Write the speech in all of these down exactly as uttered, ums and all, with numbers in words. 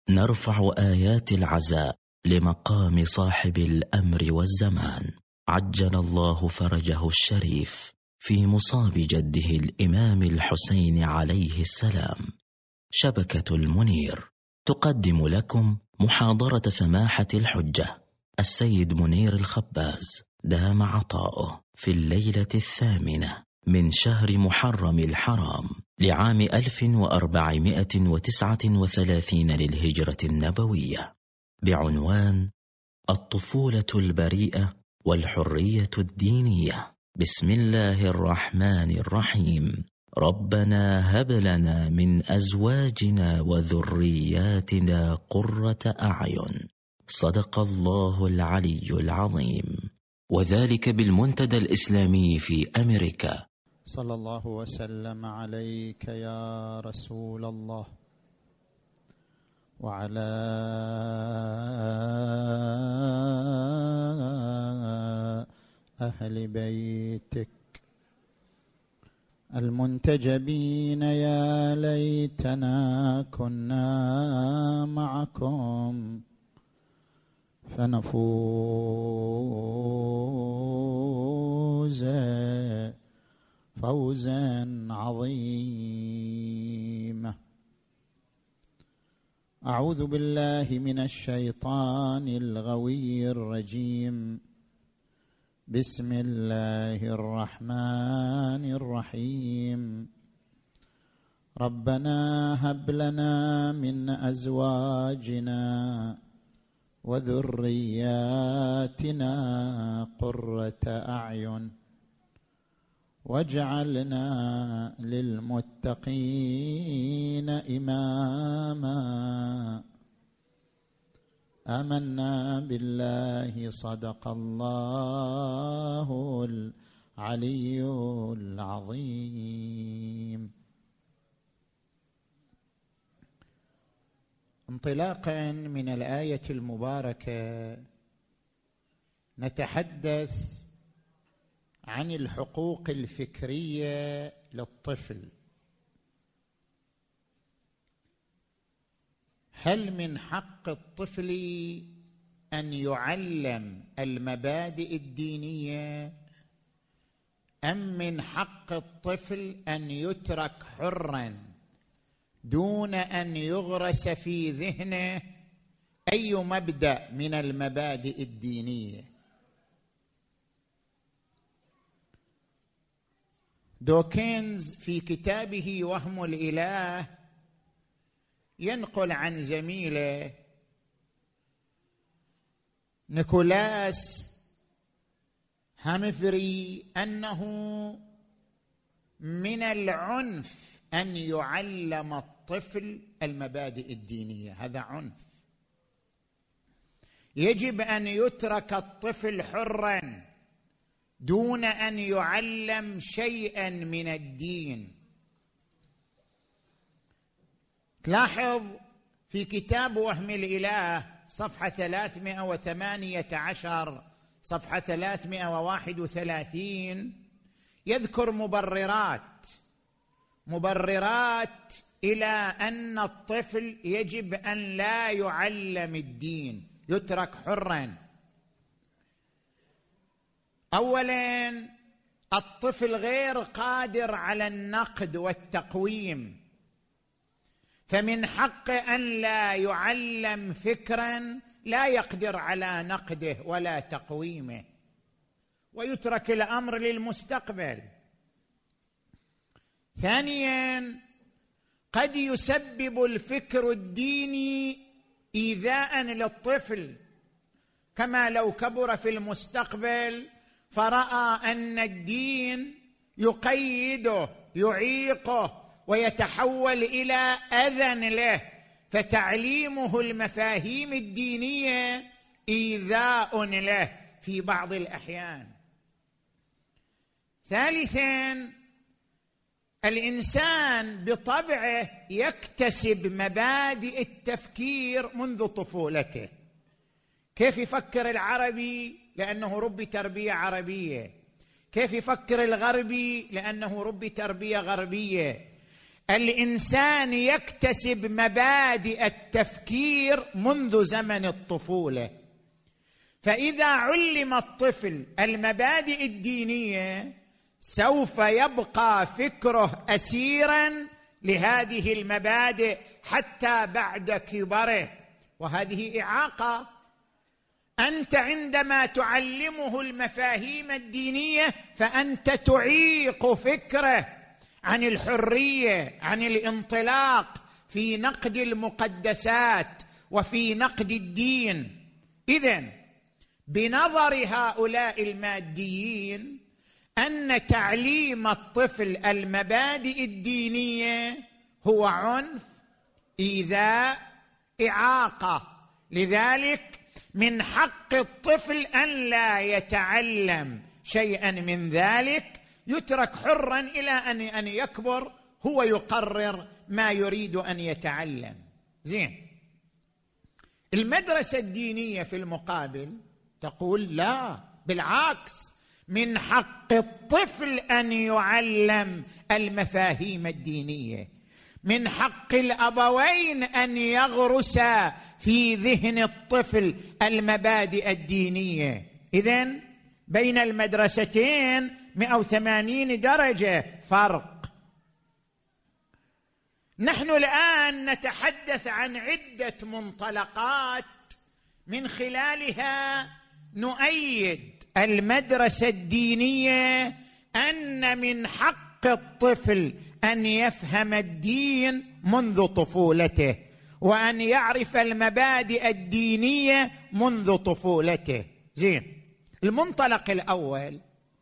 نرفع آيات العزاء لمقام صاحب الأمر والزمان عجل الله فرجه الشريف في مصاب جده الإمام الحسين عليه السلام. شبكة المنير تقدم لكم محاضرة سماحة الحجة السيد منير الخباز دام عطاؤه في الليلة الثامنة من شهر محرم الحرام لعام ألف وأربعمائة وتسعة وثلاثين للهجرة النبوية بعنوان الطفولة البريئة والحرية الدينية. بسم الله الرحمن الرحيم. ربنا هب لنا من أزواجنا وذرياتنا قرة أعين. صدق الله العلي العظيم. وذلك بالمنتدى الإسلامي في أمريكا. صلى الله وسلم عليك يا رسول الله وعلى أهل بيتك المنتجبين. يا ليتنا كنا معكم فنفوز فوزا عظيما. أعوذ بالله من الشيطان الغوي الرجيم. بسم الله الرحمن الرحيم. ربنا هب لنا من أزواجنا وذرياتنا قرة أعين واجعلنا للمتقين إماما. آمنا بالله صدق الله العلي العظيم. انطلاقا من الآية المباركة نتحدث عن الحقوق الفكرية للطفل. هل من حق الطفل أن يعلم المبادئ الدينية أم من حق الطفل أن يترك حراً دون أن يغرس في ذهنه أي مبدأ من المبادئ الدينية؟ دوكنز في كتابه وهم الإله ينقل عن زميله نيكولاس هامفري أنه من العنف أن يعلم الطفل المبادئ الدينية. هذا عنف. يجب أن يترك الطفل حراً دون أن يعلم شيئاً من الدين. تلاحظ في كتاب وهم الإله صفحة ثلاثمائة وثمانية عشر صفحة ثلاثمائة وواحد وثلاثين يذكر مبررات مبررات إلى أن الطفل يجب أن لا يعلم الدين، يترك حراً. أولاً، الطفل غير قادر على النقد والتقويم، فمن حقه أن لا يعلم فكراً لا يقدر على نقده ولا تقويمه، ويترك الأمر للمستقبل. ثانياً، قد يسبب الفكر الديني إيذاءً للطفل، كما لو كبر في المستقبل فرأى أن الدين يقيده يعيقه ويتحول إلى أذى له، فتعليمه المفاهيم الدينية إيذاء له في بعض الأحيان. ثالثاً، الإنسان بطبعه يكتسب مبادئ التفكير منذ طفولته. كيف يفكر العربي؟ لأنه ربي تربية عربية. كيف يفكر الغربي؟ لأنه ربي تربية غربية. الإنسان يكتسب مبادئ التفكير منذ زمن الطفولة، فإذا علم الطفل المبادئ الدينية سوف يبقى فكره أسيراً لهذه المبادئ حتى بعد كبره، وهذه إعاقة. أنت عندما تعلمه المفاهيم الدينية فأنت تعيق فكره عن الحرية، عن الانطلاق في نقد المقدسات وفي نقد الدين. إذن بنظر هؤلاء الماديين أن تعليم الطفل المبادئ الدينية هو عنف، إيذاء، إعاقة. لذلك من حق الطفل أن لا يتعلم شيئا من ذلك، يترك حرا إلى أن يكبر هو يقرر ما يريد أن يتعلم. زين، المدرسة الدينية في المقابل تقول لا، بالعكس، من حق الطفل أن يعلم المفاهيم الدينية، من حق الأبوين أن يغرسا في ذهن الطفل المبادئ الدينية. إذن بين المدرستين مئة وثمانين درجة فرق. نحن الآن نتحدث عن عدة منطلقات من خلالها نؤيد المدرسة الدينية أن من حق الطفل أن يفهم الدين منذ طفولته، وأن يعرف المبادئ الدينية منذ طفولته. زين، المنطلق الأول،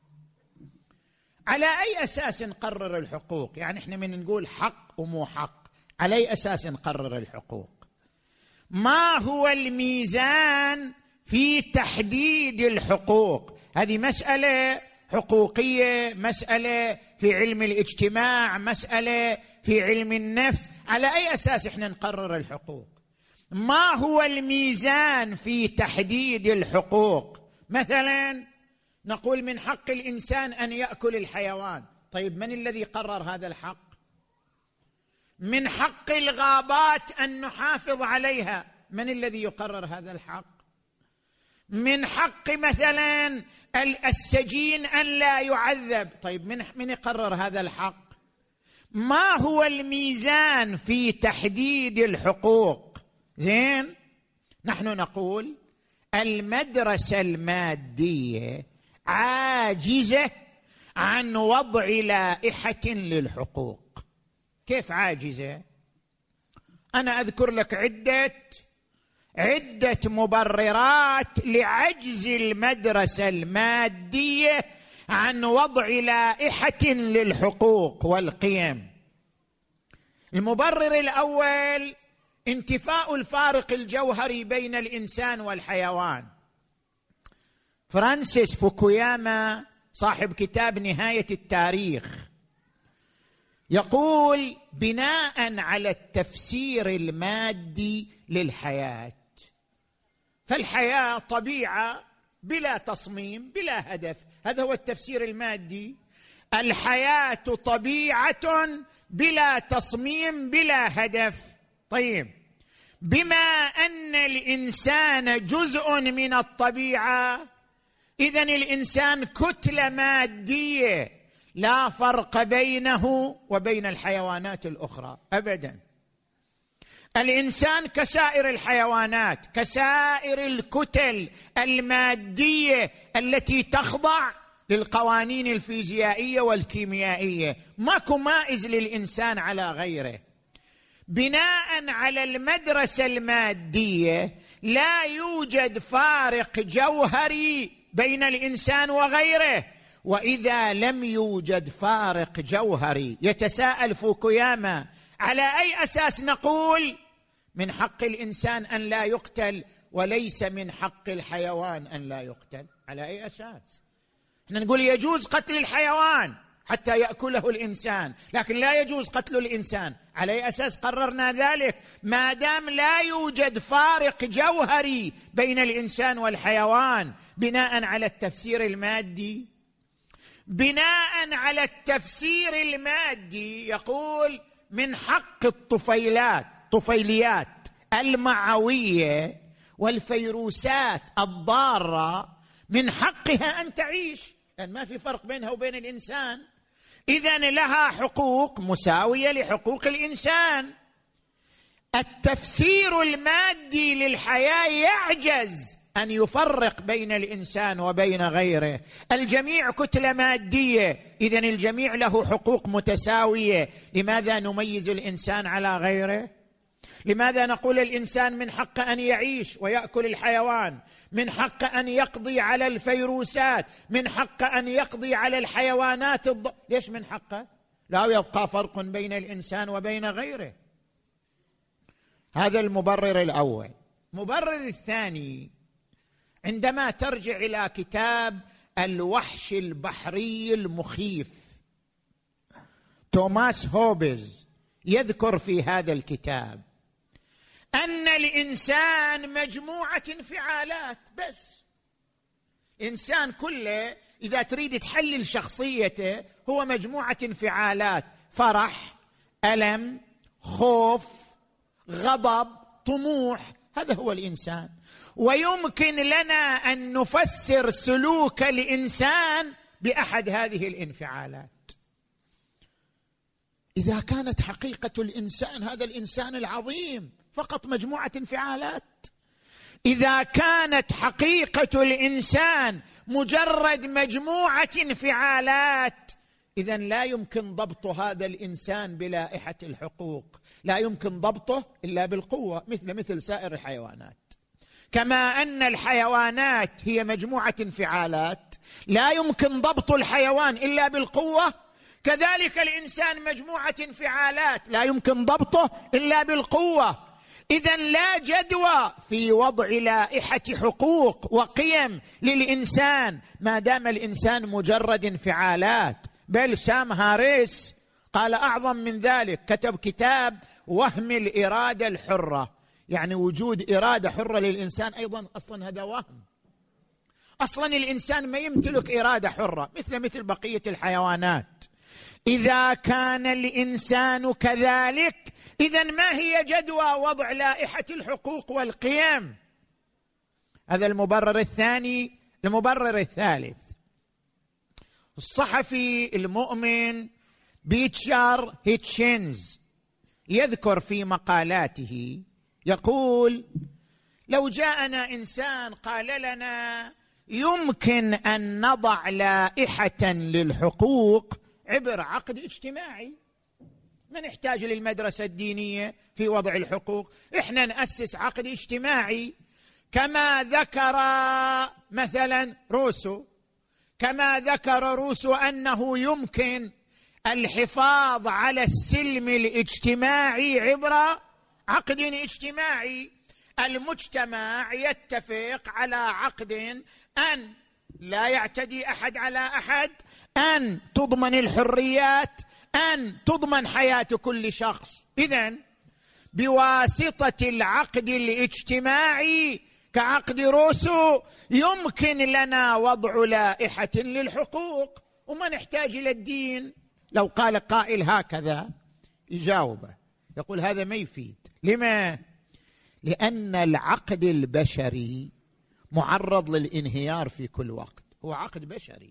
على أي أساس نقرر الحقوق؟ يعني إحنا من نقول حق ومو حق، على أي أساس نقرر الحقوق؟ ما هو الميزان في تحديد الحقوق؟ هذه مسألة حقوقية، مسألة في علم الاجتماع، مسألة في علم النفس. على أي أساس إحنا نقرر الحقوق؟ ما هو الميزان في تحديد الحقوق؟ مثلا نقول من حق الإنسان أن يأكل الحيوان، طيب من الذي قرر هذا الحق؟ من حق الغابات أن نحافظ عليها، من الذي يقرر هذا الحق؟ من حق مثلا السجين أن لا يعذب، طيب من من يقرر هذا الحق؟ ما هو الميزان في تحديد الحقوق؟ زين، نحن نقول المدرسة المادية عاجزة عن وضع لائحة للحقوق. كيف عاجزة؟ أنا أذكر لك عدة عدة مبررات لعجز المدرسة المادية عن وضع لائحة للحقوق والقيم. المبرر الأول انتفاء الفارق الجوهري بين الإنسان والحيوان. فرانسيس فوكوياما صاحب كتاب نهاية التاريخ يقول بناء على التفسير المادي للحياة، فالحياة طبيعة بلا تصميم بلا هدف، هذا هو التفسير المادي. الحياة طبيعة بلا تصميم بلا هدف. طيب، بما أن الإنسان جزء من الطبيعة، إذن الإنسان كتلة مادية لا فرق بينه وبين الحيوانات الأخرى أبدا. الإنسان كسائر الحيوانات، كسائر الكتل المادية التي تخضع للقوانين الفيزيائية والكيميائية، ماكو مائز للإنسان على غيره. بناء على المدرسة المادية لا يوجد فارق جوهري بين الإنسان وغيره، وإذا لم يوجد فارق جوهري، يتساءل فوكوياما على أي أساس نقول من حق الإنسان أن لا يقتل وليس من حق الحيوان أن لا يقتل؟ على أي أساس؟ احنا نقول يجوز قتل الحيوان حتى يأكله الإنسان، لكن لا يجوز قتل الإنسان. على أي أساس قررنا ذلك ما دام لا يوجد فارق جوهري بين الإنسان والحيوان؟ بناء على التفسير المادي. بناء على التفسير المادي يقول من حق الطفيلات طفيليات المعوية والفيروسات الضارة من حقها أن تعيش، لأن ما في فرق بينها وبين الإنسان، إذن لها حقوق مساوية لحقوق الإنسان. التفسير المادي للحياة يعجز أن يفرق بين الإنسان وبين غيره، الجميع كتلة مادية، إذن الجميع له حقوق متساوية. لماذا نميز الإنسان على غيره؟ لماذا نقول الإنسان من حق أن يعيش ويأكل الحيوان، من حق أن يقضي على الفيروسات، من حق أن يقضي على الحيوانات الض... ليش من حقه؟ لا يبقى فرق بين الإنسان وبين غيره. هذا المبرر الأول. المبرر الثاني، عندما ترجع إلى كتاب الوحش البحري المخيف، توماس هوبز يذكر في هذا الكتاب أن الإنسان مجموعة انفعالات بس. إنسان كله إذا تريد تحلل شخصيته هو مجموعة انفعالات: فرح، ألم، خوف، غضب، طموح. هذا هو الإنسان. ويمكن لنا أن نفسر سلوك الإنسان بأحد هذه الانفعالات. إذا كانت حقيقة الإنسان هذا الإنسان العظيم فقط مجموعة انفعالات، إذا كانت حقيقة الإنسان مجرد مجموعة انفعالات، إذن لا يمكن ضبط هذا الإنسان بلائحة الحقوق، لا يمكن ضبطه إلا بالقوة، مثل مثل سائر الحيوانات. كما أن الحيوانات هي مجموعة انفعالات لا يمكن ضبط الحيوان إلا بالقوة، كذلك الإنسان مجموعة انفعالات لا يمكن ضبطه إلا بالقوة. إذن لا جدوى في وضع لائحة حقوق وقيم للإنسان ما دام الإنسان مجرد انفعالات. بل سام هاريس قال أعظم من ذلك، كتب كتاب وهم الإرادة الحرة، يعني وجود إرادة حرة للإنسان أيضا أصلا هذا وهم. أصلا الإنسان ما يمتلك إرادة حرة مثل مثل بقية الحيوانات. إذا كان الإنسان كذلك، إذن ما هي جدوى وضع لائحة الحقوق والقيم؟ هذا المبرر الثاني. المبرر الثالث، الصحفي المؤمن بيتشار هيتشنز يذكر في مقالاته، يقول: لو جاءنا إنسان قال لنا يمكن أن نضع لائحة للحقوق عبر عقد اجتماعي، ما نحتاج للمدرسة الدينية في وضع الحقوق، إحنا نأسس عقد اجتماعي كما ذكر مثلا روسو، كما ذكر روسو أنه يمكن الحفاظ على السلم الاجتماعي عبر عقد اجتماعي. المجتمع يتفق على عقد أن لا يعتدي أحد على أحد، أن تضمن الحريات، أن تضمن حياة كل شخص. إذن بواسطة العقد الاجتماعي كعقد روسو يمكن لنا وضع لائحة للحقوق وما نحتاج إلى الدين. لو قال قائل هكذا يجاوبه، يقول هذا ما يفيد. لما؟ لأن العقد البشري معرض للانهيار في كل وقت، هو عقد بشري.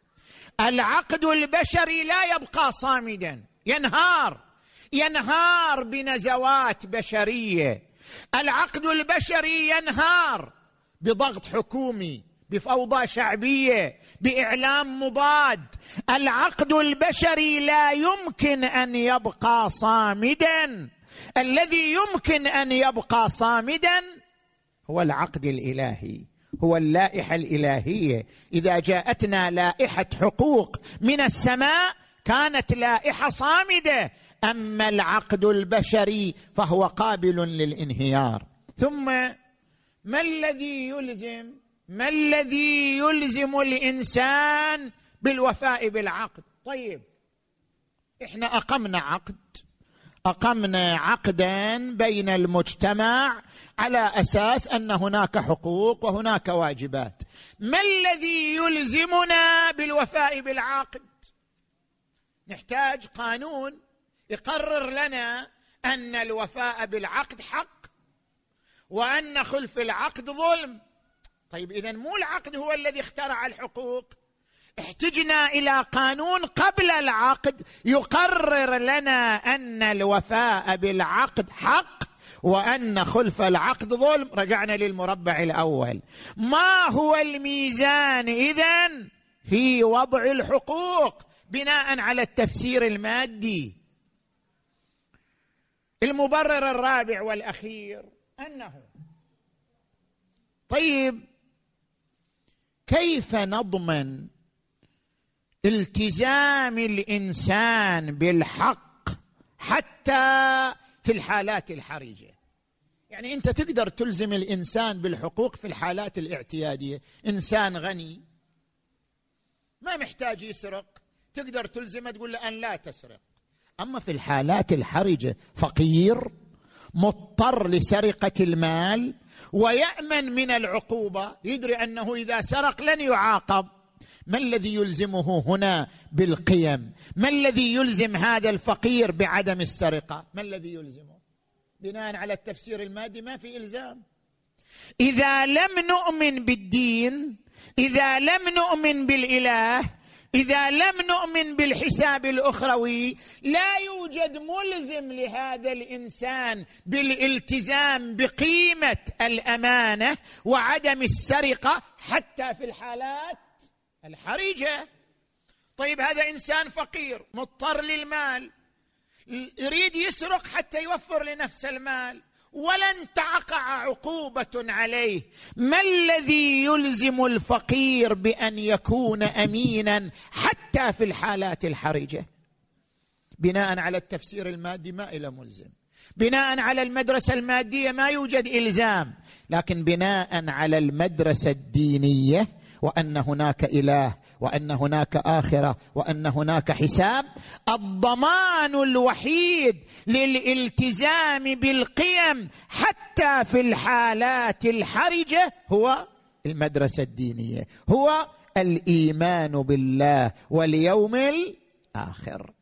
العقد البشري لا يبقى صامدا، ينهار ينهار بنزوات بشرية. العقد البشري ينهار بضغط حكومي، بفوضى شعبية، بإعلام مضاد. العقد البشري لا يمكن أن يبقى صامدا. الذي يمكن أن يبقى صامدا هو العقد الإلهي، هو اللائحة الإلهية. إذا جاءتنا لائحة حقوق من السماء كانت لائحة صامدة، أما العقد البشري فهو قابل للانهيار. ثم ما الذي يلزم ما الذي يلزم الإنسان بالوفاء بالعقد؟ طيب إحنا أقمنا عقد أقمنا عقدا بين المجتمع على أساس أن هناك حقوق وهناك واجبات. ما الذي يلزمنا بالوفاء بالعقد؟ نحتاج قانون يقرر لنا أن الوفاء بالعقد حق وأن خلف العقد ظلم. طيب إذن مو العقد هو الذي اخترع الحقوق، احتجنا إلى قانون قبل العقد يقرر لنا أن الوفاء بالعقد حق وأن خلف العقد ظلم. رجعنا للمربع الأول. ما هو الميزان إذن في وضع الحقوق بناء على التفسير المادي؟ المبرر الرابع والأخير أنه طيب كيف نضمن التزام الإنسان بالحق حتى في الحالات الحرجة؟ يعني أنت تقدر تلزم الإنسان بالحقوق في الحالات الاعتيادية، إنسان غني ما محتاج يسرق تقدر تلزمه تقول له أن لا تسرق. أما في الحالات الحرجة فقير مضطر لسرقة المال ويأمن من العقوبة، يدري أنه إذا سرق لن يعاقب، ما الذي يلزمه هنا بالقيم؟ ما الذي يلزم هذا الفقير بعدم السرقة؟ ما الذي يلزمه؟ بناء على التفسير المادي ما في إلزام. إذا لم نؤمن بالدين، إذا لم نؤمن بالإله، إذا لم نؤمن بالحساب الأخروي، لا يوجد ملزم لهذا الإنسان بالالتزام بقيمة الأمانة وعدم السرقة حتى في الحالات الحرجة. طيب هذا إنسان فقير مضطر للمال، يريد يسرق حتى يوفر لنفسه المال ولن تقع عقوبة عليه، ما الذي يلزم الفقير بأن يكون أمينا حتى في الحالات الحرجة؟ بناء على التفسير المادي ما إلى ملزم، بناء على المدرسة المادية ما يوجد إلزام، لكن بناء على المدرسة الدينية وأن هناك إله وأن هناك آخرة وأن هناك حساب، الضمان الوحيد للالتزام بالقيم حتى في الحالات الحرجة هو المدرسة الدينية، هو الإيمان بالله واليوم الآخر.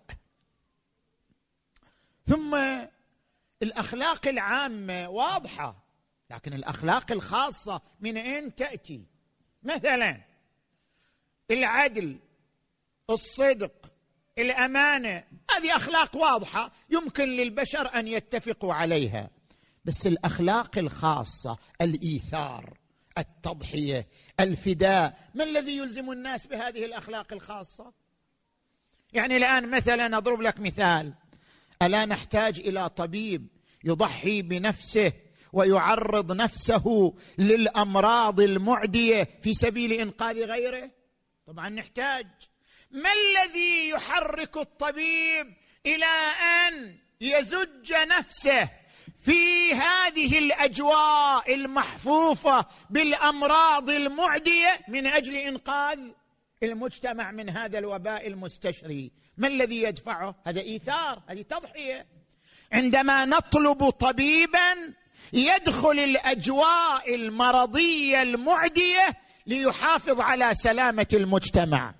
ثم الأخلاق العامة واضحة، لكن الأخلاق الخاصة من أين تأتي؟ مثلا العدل، الصدق، الأمانة، هذه أخلاق واضحة يمكن للبشر أن يتفقوا عليها. بس الأخلاق الخاصة، الإيثار، التضحية، الفداء، ما الذي يلزم الناس بهذه الأخلاق الخاصة؟ يعني الآن مثلا أضرب لك مثال، ألا نحتاج إلى طبيب يضحي بنفسه ويعرض نفسه للأمراض المعدية في سبيل إنقاذ غيره؟ طبعا نحتاج. ما الذي يحرك الطبيب إلى أن يزج نفسه في هذه الأجواء المحفوفة بالأمراض المعدية من أجل إنقاذ المجتمع من هذا الوباء المستشري؟ ما الذي يدفعه؟ هذا إيثار، هذه تضحية. عندما نطلب طبيبا يدخل الأجواء المرضية المعدية ليحافظ على سلامة المجتمع.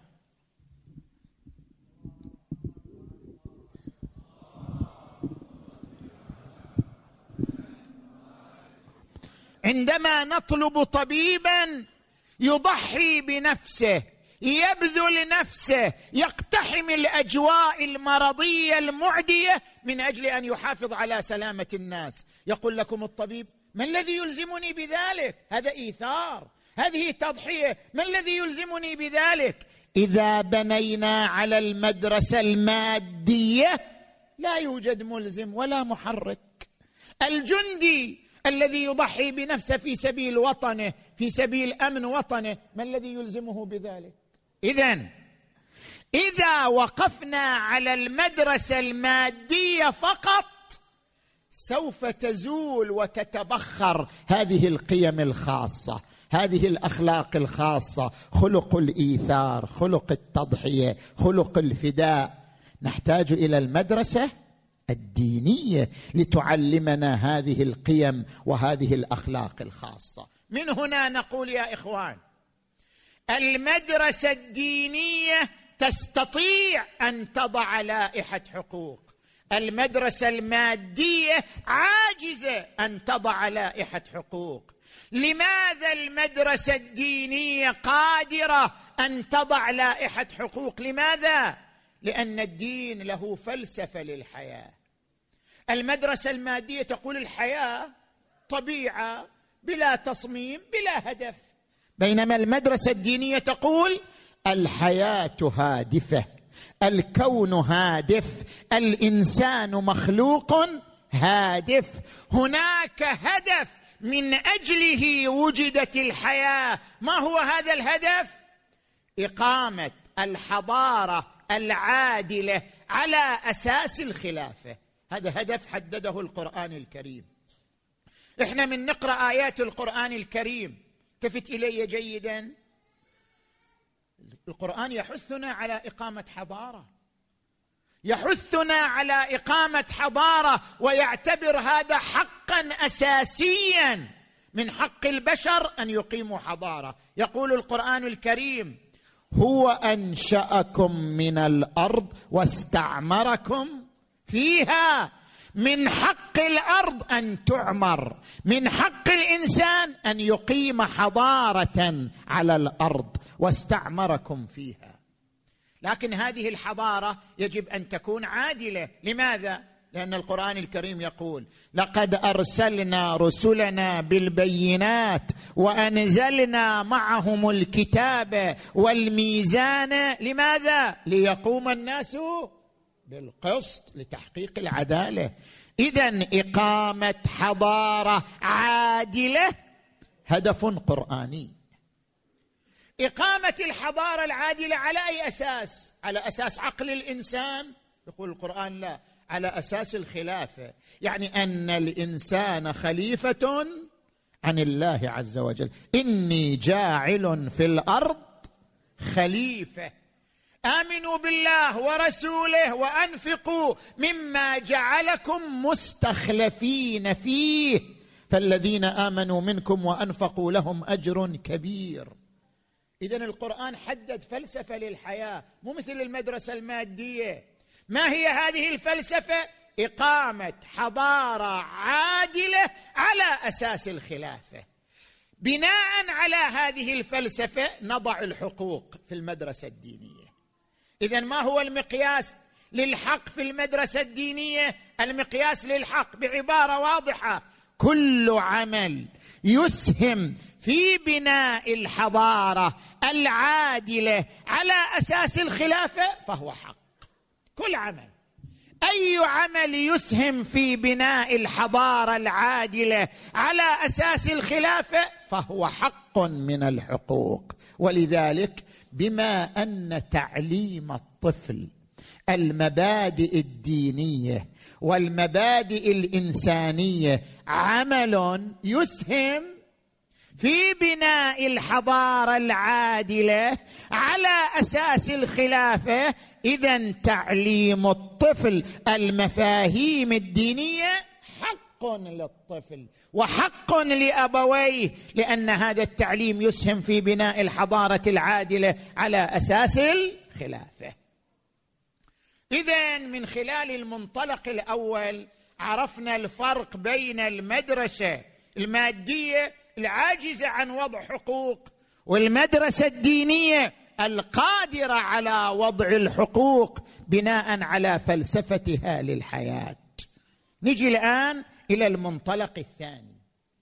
عندما نطلب طبيبا يضحي بنفسه، يبذل نفسه، يقتحم الأجواء المرضية المعدية من أجل أن يحافظ على سلامة الناس، يقول لكم الطبيب ما الذي يلزمني بذلك؟ هذا إيثار، هذه تضحية، ما الذي يلزمني بذلك؟ إذا بنينا على المدرسة المادية لا يوجد ملزم ولا محرك. الجندي الذي يضحي بنفسه في سبيل وطنه، في سبيل أمن وطنه، ما الذي يلزمه بذلك؟ إذن إذا وقفنا على المدرسة المادية فقط سوف تزول وتتبخر هذه القيم الخاصة، هذه الأخلاق الخاصة، خلق الإيثار، خلق التضحية، خلق الفداء. نحتاج إلى المدرسة الدينية لتعلمنا هذه القيم وهذه الأخلاق الخاصة. من هنا نقول يا إخوان، المدرسة الدينية تستطيع أن تضع لائحة حقوق، المدرسة المادية عاجزة أن تضع لائحة حقوق. لماذا المدرسة الدينية قادرة أن تضع لائحة حقوق؟ لماذا؟ لأن الدين له فلسفة للحياة. المدرسة المادية تقول الحياة طبيعة بلا تصميم بلا هدف، بينما المدرسة الدينية تقول الحياة هادفة، الكون هادف، الإنسان مخلوق هادف، هناك هدف من أجله وجدت الحياة. ما هو هذا الهدف؟ إقامة الحضارة العادلة على أساس الخلافة. هذا هدف حدده القرآن الكريم. إحنا من نقرأ آيات القرآن الكريم التفت إلي جيدا، القرآن يحثنا على إقامة حضارة، يحثنا على إقامة حضارة، ويعتبر هذا حقا أساسيا من حق البشر أن يقيموا حضارة. يقول القرآن الكريم: هو أنشأكم من الأرض واستعمركم فيها. من حق الأرض أن تعمر، من حق الإنسان أن يقيم حضارة على الأرض، واستعمركم فيها. لكن هذه الحضارة يجب أن تكون عادلة. لماذا؟ لأن القرآن الكريم يقول: لقد أرسلنا رسلنا بالبينات وأنزلنا معهم الكتاب والميزان. لماذا؟ ليقوم الناس بالقسط، لتحقيق العدالة. إذن إقامة حضارة عادلة هدف قرآني. إقامة الحضارة العادلة على أي أساس؟ على أساس عقل الإنسان؟ يقول القرآن لا، على أساس الخلافة، يعني أن الإنسان خليفة عن الله عز وجل. إني جاعل في الأرض خليفة، آمنوا بالله ورسوله وأنفقوا مما جعلكم مستخلفين فيه فالذين آمنوا منكم وأنفقوا لهم أجر كبير. إذن القرآن حدد فلسفة للحياة، مو مثل المدرسة المادية. ما هي هذه الفلسفة؟ إقامة حضارة عادلة على أساس الخلافة. بناء على هذه الفلسفة نضع الحقوق في المدرسة الدينية. إذن ما هو المقياس للحق في المدرسة الدينية؟ المقياس للحق بعبارة واضحة: كل عمل يسهم في بناء الحضارة العادلة على أساس الخلافة فهو حق. كل عمل، أي عمل يسهم في بناء الحضارة العادلة على أساس الخلافة فهو حق من الحقوق. ولذلك بما أن تعليم الطفل المبادئ الدينية والمبادئ الإنسانية عمل يسهم في بناء الحضارة العادلة على أساس الخلافة، إذن تعليم الطفل المفاهيم الدينية حق للطفل وحق لأبويه، لأن هذا التعليم يسهم في بناء الحضارة العادلة على أساس الخلافة. إذن من خلال المنطلق الأول عرفنا الفرق بين المدرسة المادية العاجزة عن وضع حقوق والمدرسة الدينية القادرة على وضع الحقوق بناء على فلسفتها للحياة. نجي الآن إلى المنطلق الثاني: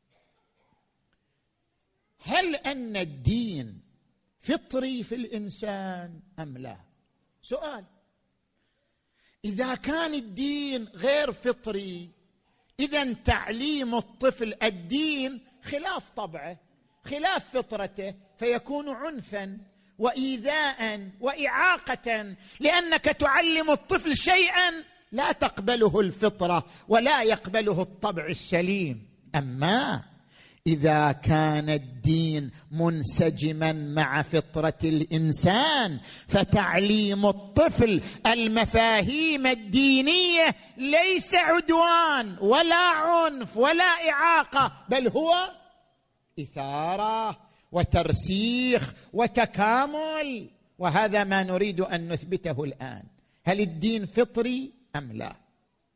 هل أن الدين فطري في الإنسان أم لا؟ سؤال. إذا كان الدين غير فطري، إذن تعليم الطفل الدين خلاف طبعه، خلاف فطرته، فيكون عنفا وإيذاء وإعاقة، لأنك تعلم الطفل شيئا لا تقبله الفطرة ولا يقبله الطبع السليم. أما إذا كان الدين منسجما مع فطرة الإنسان فتعليم الطفل المفاهيم الدينية ليس عدوان ولا عنف ولا إعاقة، بل هو إثارة وترسيخ وتكامل. وهذا ما نريد أن نثبته الآن. هل الدين فطري أم لا؟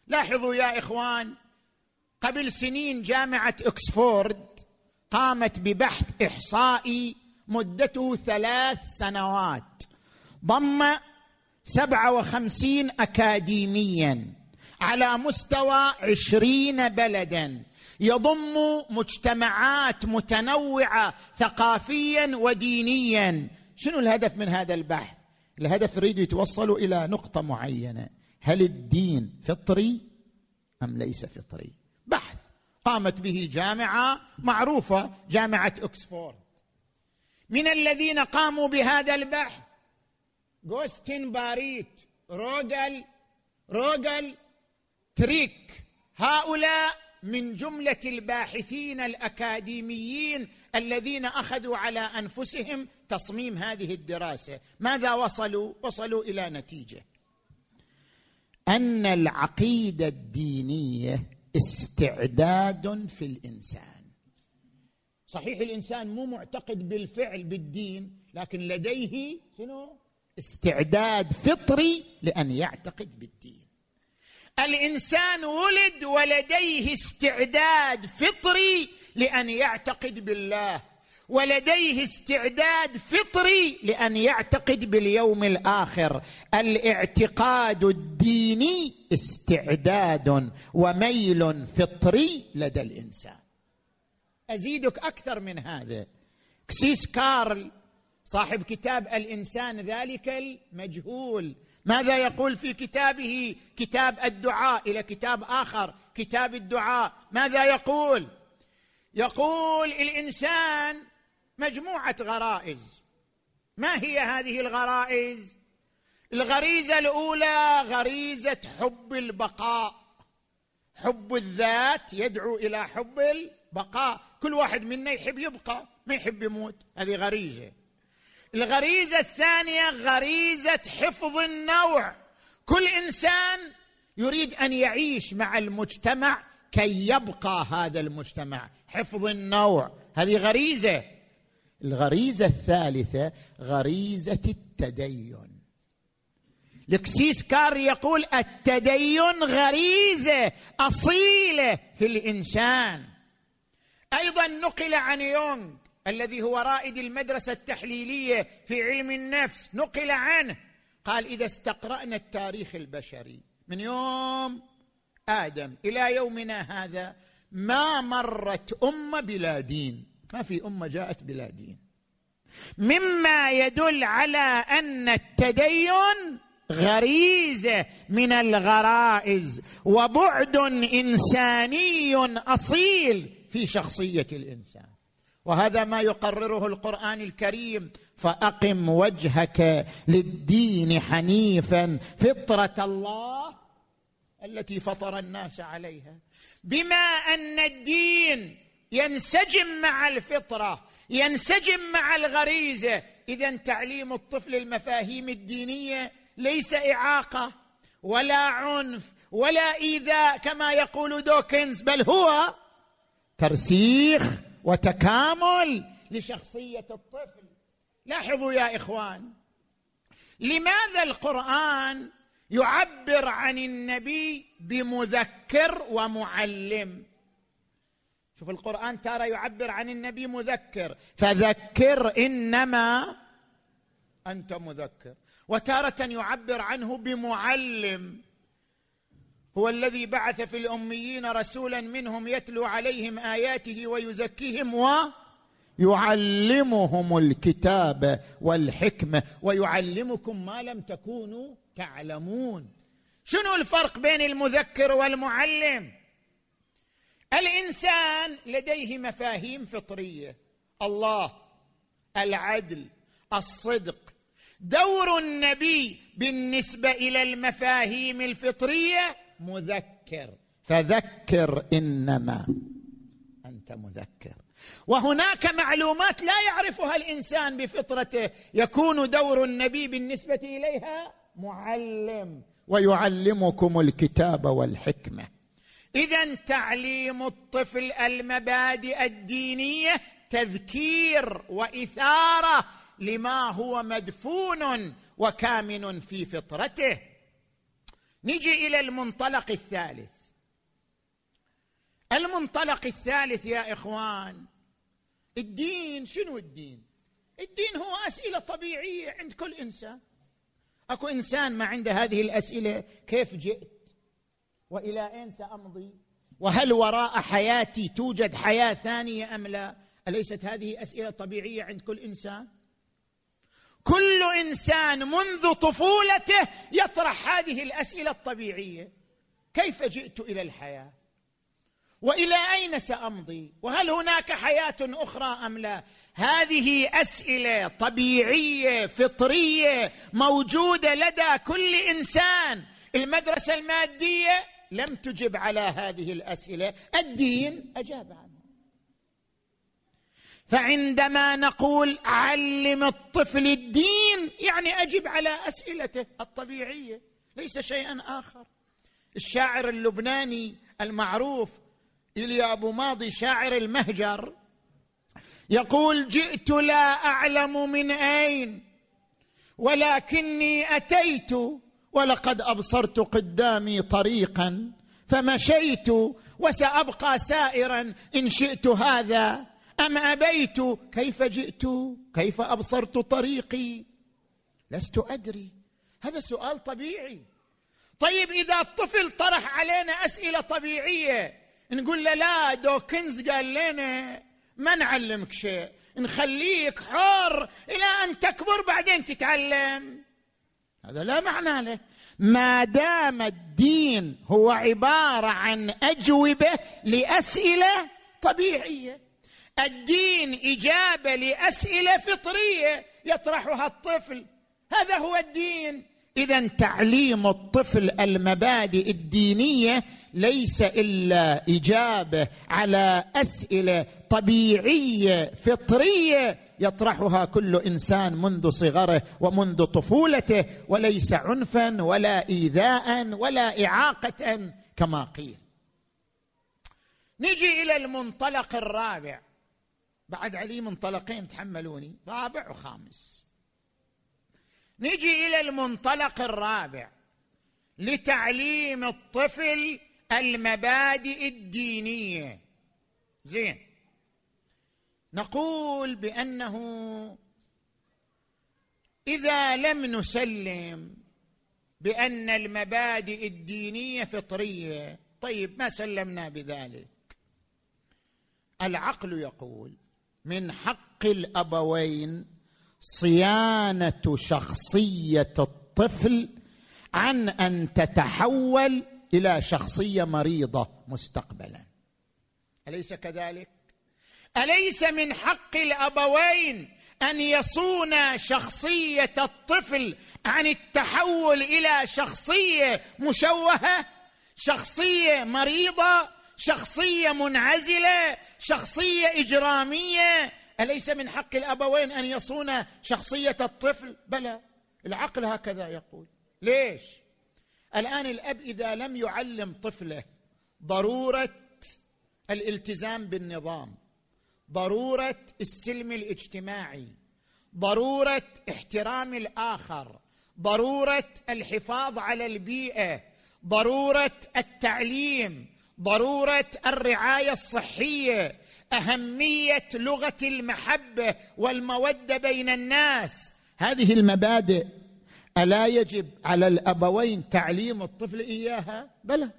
لاحظوا يا إخوان، قبل سنين جامعة أكسفورد قامت ببحث إحصائي مدته ثلاث سنوات، ضم سبعة وخمسين أكاديميا على مستوى عشرين بلدا، يضم مجتمعات متنوعة ثقافيا ودينيا. شنو الهدف من هذا البحث؟ الهدف يريدوا يتوصلوا إلى نقطة معينة: هل الدين فطري أم ليس فطري؟ بحث قامت به جامعة معروفة، جامعة أكسفورد. من الذين قاموا بهذا البحث غوستين باريت، روغل روغل تريك. هؤلاء من جملة الباحثين الأكاديميين الذين أخذوا على أنفسهم تصميم هذه الدراسة. ماذا وصلوا؟ وصلوا إلى نتيجة أن العقيدة الدينية استعداد في الإنسان. صحيح الإنسان مو معتقد بالفعل بالدين، لكن لديه شنو؟ استعداد فطري لأن يعتقد بالدين. الإنسان ولد ولديه استعداد فطري لأن يعتقد بالله، ولديه استعداد فطري لأن يعتقد باليوم الآخر. الاعتقاد الديني استعداد وميل فطري لدى الإنسان. أزيدك أكثر من هذا. كسيس كارل صاحب كتاب الإنسان ذلك المجهول، ماذا يقول في كتابه كتاب الدعاء؟ إلى كتاب آخر كتاب الدعاء، ماذا يقول؟ يقول الإنسان مجموعة غرائز. ما هي هذه الغرائز؟ الغريزة الأولى غريزة حب البقاء، حب الذات يدعو إلى حب البقاء. كل واحد منا يحب يبقى، ما يحب يموت، هذه غريزة. الغريزة الثانية غريزة حفظ النوع، كل إنسان يريد أن يعيش مع المجتمع كي يبقى هذا المجتمع، حفظ النوع، هذه غريزة. الغريزة الثالثة غريزة التدين. الكسيس كار يقول التدين غريزة أصيلة في الإنسان. أيضا نقل عن يونغ الذي هو رائد المدرسة التحليلية في علم النفس، نقل عنه قال: إذا استقرأنا التاريخ البشري من يوم آدم إلى يومنا هذا ما مرت أمة بلا دين، ما في أمة جاءت بلا دين، مما يدل على أن التدين غريزة من الغرائز وبعد إنساني أصيل في شخصية الإنسان. وهذا ما يقرره القرآن الكريم: فأقم وجهك للدين حنيفا فطرة الله التي فطر الناس عليها. بما أن الدين ينسجم مع الفطرة، ينسجم مع الغريزة، إذن تعليم الطفل المفاهيم الدينية ليس إعاقة ولا عنف ولا إيذاء كما يقول دوكنز، بل هو ترسيخ وتكامل لشخصية الطفل. لاحظوا يا إخوان، لماذا القرآن يعبر عن النبي بمذكر ومعلم؟ شوف القرآن ترى يعبر عن النبي مذكر، فذكر إنما أنت مذكر، وتارة يعبر عنه بمعلم، هو الذي بعث في الأميين رسولا منهم يتلو عليهم آياته ويزكيهم ويعلمهم الكتاب والحكمة ويعلمكم ما لم تكونوا تعلمون. شنو الفرق بين المذكر والمعلم؟ الإنسان لديه مفاهيم فطرية: الله، العدل، الصدق. دور النبي بالنسبة إلى المفاهيم الفطرية مذكر، فذكر إنما أنت مذكر. وهناك معلومات لا يعرفها الإنسان بفطرته، يكون دور النبي بالنسبة إليها معلم، ويعلمكم الكتاب والحكمة. إذن تعليم الطفل المبادئ الدينية تذكير وإثارة لما هو مدفون وكامن في فطرته. نجي إلى المنطلق الثالث. المنطلق الثالث يا إخوان، الدين. شنو الدين؟ الدين هو أسئلة طبيعية عند كل إنسان. أكو إنسان ما عنده هذه الأسئلة: كيف جئت؟ وإلى أين سأمضي؟ وهل وراء حياتي توجد حياة ثانية أم لا؟ أليست هذه أسئلة طبيعية عند كل إنسان؟ كل إنسان منذ طفولته يطرح هذه الأسئلة الطبيعية: كيف جئت إلى الحياة؟ وإلى أين سأمضي؟ وهل هناك حياة أخرى أم لا؟ هذه أسئلة طبيعية فطرية موجودة لدى كل إنسان. المدرسة المادية لم تجب على هذه الأسئلة، الدين أجاب عنها. فعندما نقول علم الطفل الدين، يعني أجب على أسئلته الطبيعية، ليس شيئا آخر. الشاعر اللبناني المعروف إيليا أبو ماضي، شاعر المهجر، يقول: جئت لا أعلم من أين، ولكني أتيت، ولقد أبصرت قدامي طريقا فمشيت، وسأبقى سائرا إن شئت هذا أم أبيت. كيف جئت؟ كيف أبصرت طريقي؟ لست أدري. هذا سؤال طبيعي. طيب إذا الطفل طرح علينا أسئلة طبيعية، نقول له: لا، دوكنز قال لنا ما نعلمك شيء، نخليك حر إلى أن تكبر بعدين تتعلم. هذا لا معنى له. ما دام الدين هو عبارة عن أجوبة لأسئلة طبيعية، الدين إجابة لأسئلة فطرية يطرحها الطفل، هذا هو الدين. إذن تعليم الطفل المبادئ الدينية ليس إلا إجابة على أسئلة طبيعية فطرية يطرحها كل إنسان منذ صغره ومنذ طفولته، وليس عنفا ولا إيذاء ولا إعاقة كما قيل. نجي إلى المنطلق الرابع. بعد علي منطلقين، تحملوني، رابع وخامس. نجي إلى المنطلق الرابع لتعليم الطفل المبادئ الدينية. زين، نقول بأنه إذا لم نسلم بأن المبادئ الدينية فطرية، طيب ما سلمنا بذلك. العقل يقول من حق الأبوين صيانة شخصية الطفل عن أن تتحول إلى شخصية مريضة مستقبلا. أليس كذلك؟ أليس من حق الأبوين أن يصون شخصية الطفل عن التحول إلى شخصية مشوهة، شخصية مريضة، شخصية منعزلة، شخصية إجرامية؟ أليس من حق الأبوين أن يصون شخصية الطفل؟ بلى، العقل هكذا يقول. ليش؟ الآن الأب إذا لم يعلم طفله ضرورة الالتزام بالنظام، ضرورة السلم الاجتماعي، ضرورة احترام الآخر، ضرورة الحفاظ على البيئة، ضرورة التعليم، ضرورة الرعاية الصحية، أهمية لغة المحبة والمودة بين الناس، هذه المبادئ ألا يجب على الأبوين تعليم الطفل إياها؟ بلى،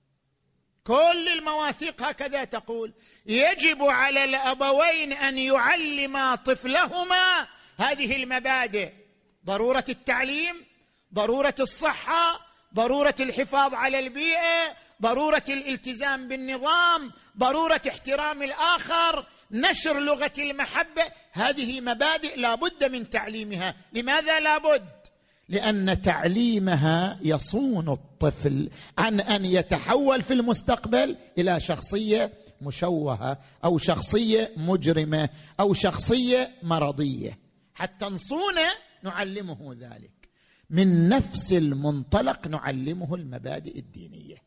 كل المواثيق هكذا تقول. يجب على الأبوين أن يعلما طفلهما هذه المبادئ: ضرورة التعليم، ضرورة الصحة، ضرورة الحفاظ على البيئة، ضرورة الالتزام بالنظام، ضرورة احترام الآخر، نشر لغة المحبة. هذه مبادئ لا بد من تعليمها. لماذا لا بد؟ لأن تعليمها يصون الطفل عن أن يتحول في المستقبل إلى شخصية مشوهة أو شخصية مجرمة أو شخصية مرضية. حتى نصونه نعلمه ذلك. من نفس المنطلق نعلمه المبادئ الدينية.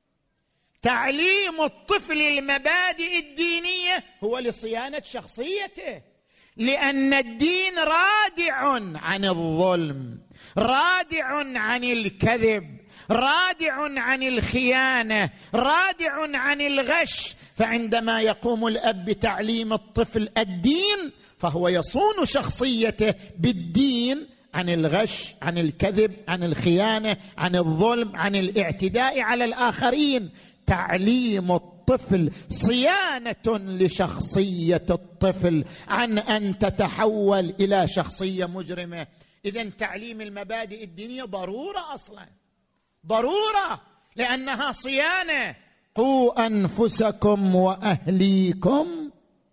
تعليم الطفل المبادئ الدينية هو لصيانة شخصيته، لأن الدين رادع عن الظلم، رادع عن الكذب، رادع عن الخيانة، رادع عن الغش. فعندما يقوم الأب بتعليم الطفل الدين فهو يصون شخصيته بالدين عن الغش، عن الكذب، عن الخيانة، عن الظلم، عن الاعتداء على الآخرين. تعليم الطفل صيانة لشخصية الطفل عن أن تتحول إلى شخصية مجرمة. إذن تعليم المبادئ الدينية ضرورة، أصلا ضرورة، لأنها صيانة. قوا أنفسكم وأهليكم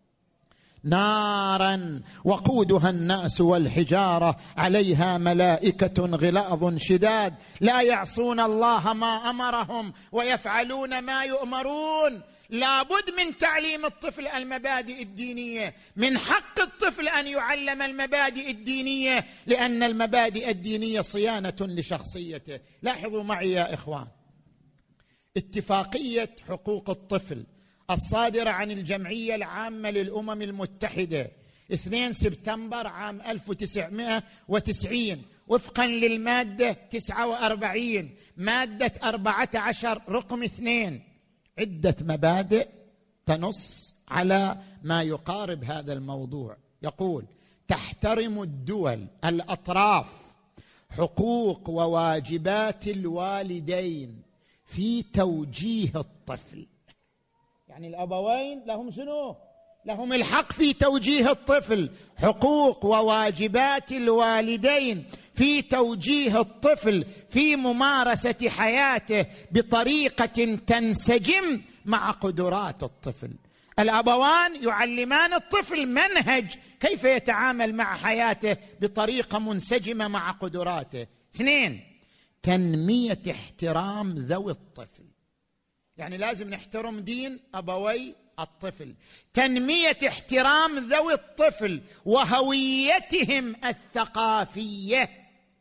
نارا وقودها الناس والحجارة عليها ملائكة غلاظ شداد لا يعصون الله ما أمرهم ويفعلون ما يؤمرون. لابد من تعليم الطفل المبادئ الدينية، من حق الطفل أن يعلم المبادئ الدينية، لأن المبادئ الدينية صيانة لشخصيته. لاحظوا معي يا إخوان، اتفاقية حقوق الطفل الصادرة عن الجمعية العامة للأمم المتحدة اثنين سبتمبر عام ألف وتسعمائة وتسعين وفقا للمادة تسعة وأربعين مادة أربعة عشر رقم اثنين، عدة مبادئ تنص على ما يقارب هذا الموضوع. يقول: تحترم الدول الأطراف حقوق وواجبات الوالدين في توجيه الطفل. يعني الأبوين لهم شنو؟ لهم الحق في توجيه الطفل. حقوق وواجبات الوالدين في توجيه الطفل في ممارسة حياته بطريقة تنسجم مع قدرات الطفل. الأبوان يعلمان الطفل منهج كيف يتعامل مع حياته بطريقة منسجمة مع قدراته. اثنين، تنمية احترام ذوي الطفل، يعني لازم نحترم دين أبوي الطفل. تنمية احترام ذوي الطفل وهويتهم الثقافية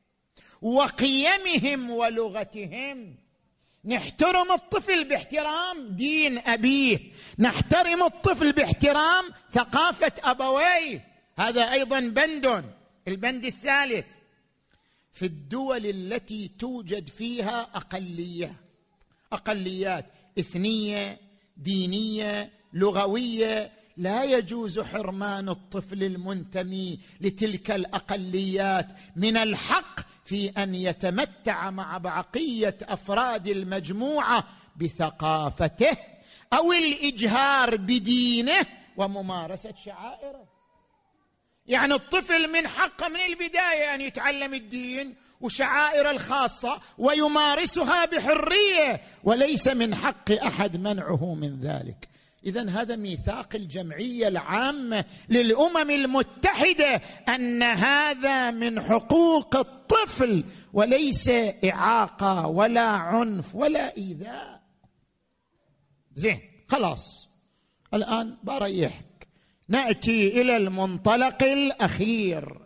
وقيمهم ولغتهم. نحترم الطفل باحترام دين أبيه، نحترم الطفل باحترام ثقافة أبويه. هذا أيضا بند. البند الثالث: في الدول التي توجد فيها أقلية أقليات إثنية، دينية، لغوية، لا يجوز حرمان الطفل المنتمي لتلك الأقليات من الحق في أن يتمتع مع بقية أفراد المجموعة بثقافته أو الإجهار بدينه وممارسة شعائره. يعني الطفل من حقه من البداية أن يتعلم الدين وشعائر الخاصة ويمارسها بحرية، وليس من حق أحد منعه من ذلك. إذن هذا ميثاق الجمعية العامة للأمم المتحدة أن هذا من حقوق الطفل وليس إعاقة ولا عنف ولا إيذاء. زين، خلاص الآن بريحك. نأتي إلى المنطلق الأخير.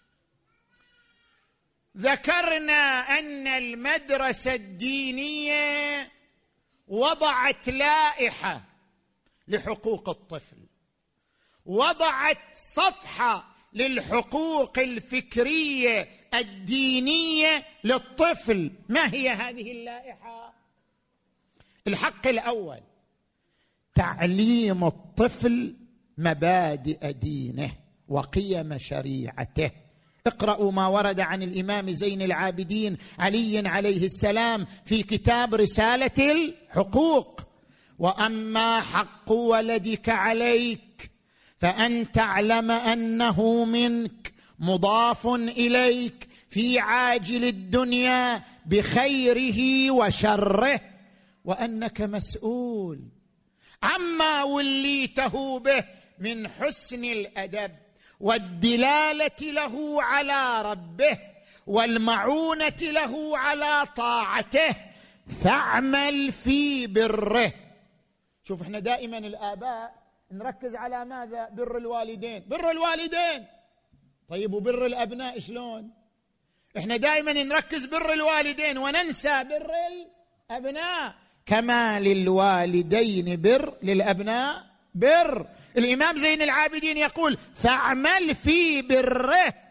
ذكرنا أن المدرسة الدينية وضعت لائحة لحقوق الطفل، وضعت صفحة للحقوق الفكرية الدينية للطفل. ما هي هذه اللائحة؟ الحق الأول: تعليم الطفل مبادئ دينه وقيم شريعته. اقرأوا ما ورد عن الإمام زين العابدين علي عليه السلام في كتاب رسالة الحقوق: وأما حق ولدك عليك فأن تعلم أنه منك مضاف إليك في عاجل الدنيا بخيره وشره، وأنك مسؤول عما وليته به من حسن الأدب والدلالة له على ربه والمعونة له على طاعته، فاعمل في بره. شوف، احنا دائما الآباء نركز على ماذا؟ بر الوالدين، بر الوالدين. طيب وبر الأبناء شلون؟ احنا دائما نركز بر الوالدين وننسى بر الأبناء. كما للوالدين بر للأبناء بر. الإمام زين العابدين يقول: فاعمل في بره،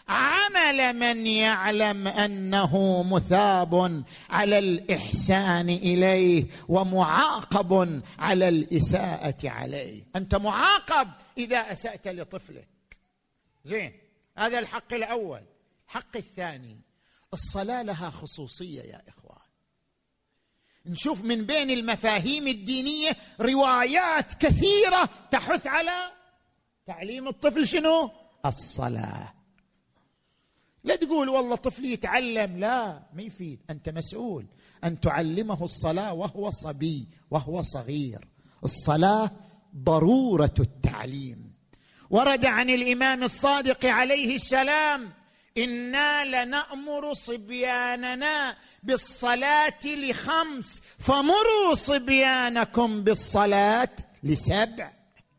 عمل من يعلم أنه مثاب على الإحسان إليه ومعاقب على الإساءة عليه. أنت معاقب إذا أسأت لطفلك. زين، هذا الحق الأول. الحق الثاني، الصلاة لها خصوصية يا إخوان. نشوف من بين المفاهيم الدينية روايات كثيرة تحث على تعليم الطفل شنو؟ الصلاة. لا تقول والله طفلي يتعلم، لا، ما يفيد. أنت مسؤول أن تعلمه الصلاة وهو صبي وهو صغير. الصلاة ضرورة التعليم. ورد عن الإمام الصادق عليه السلام: إنا لنأمر صبياننا بالصلاة لخمس فمروا صبيانكم بالصلاة لسبع.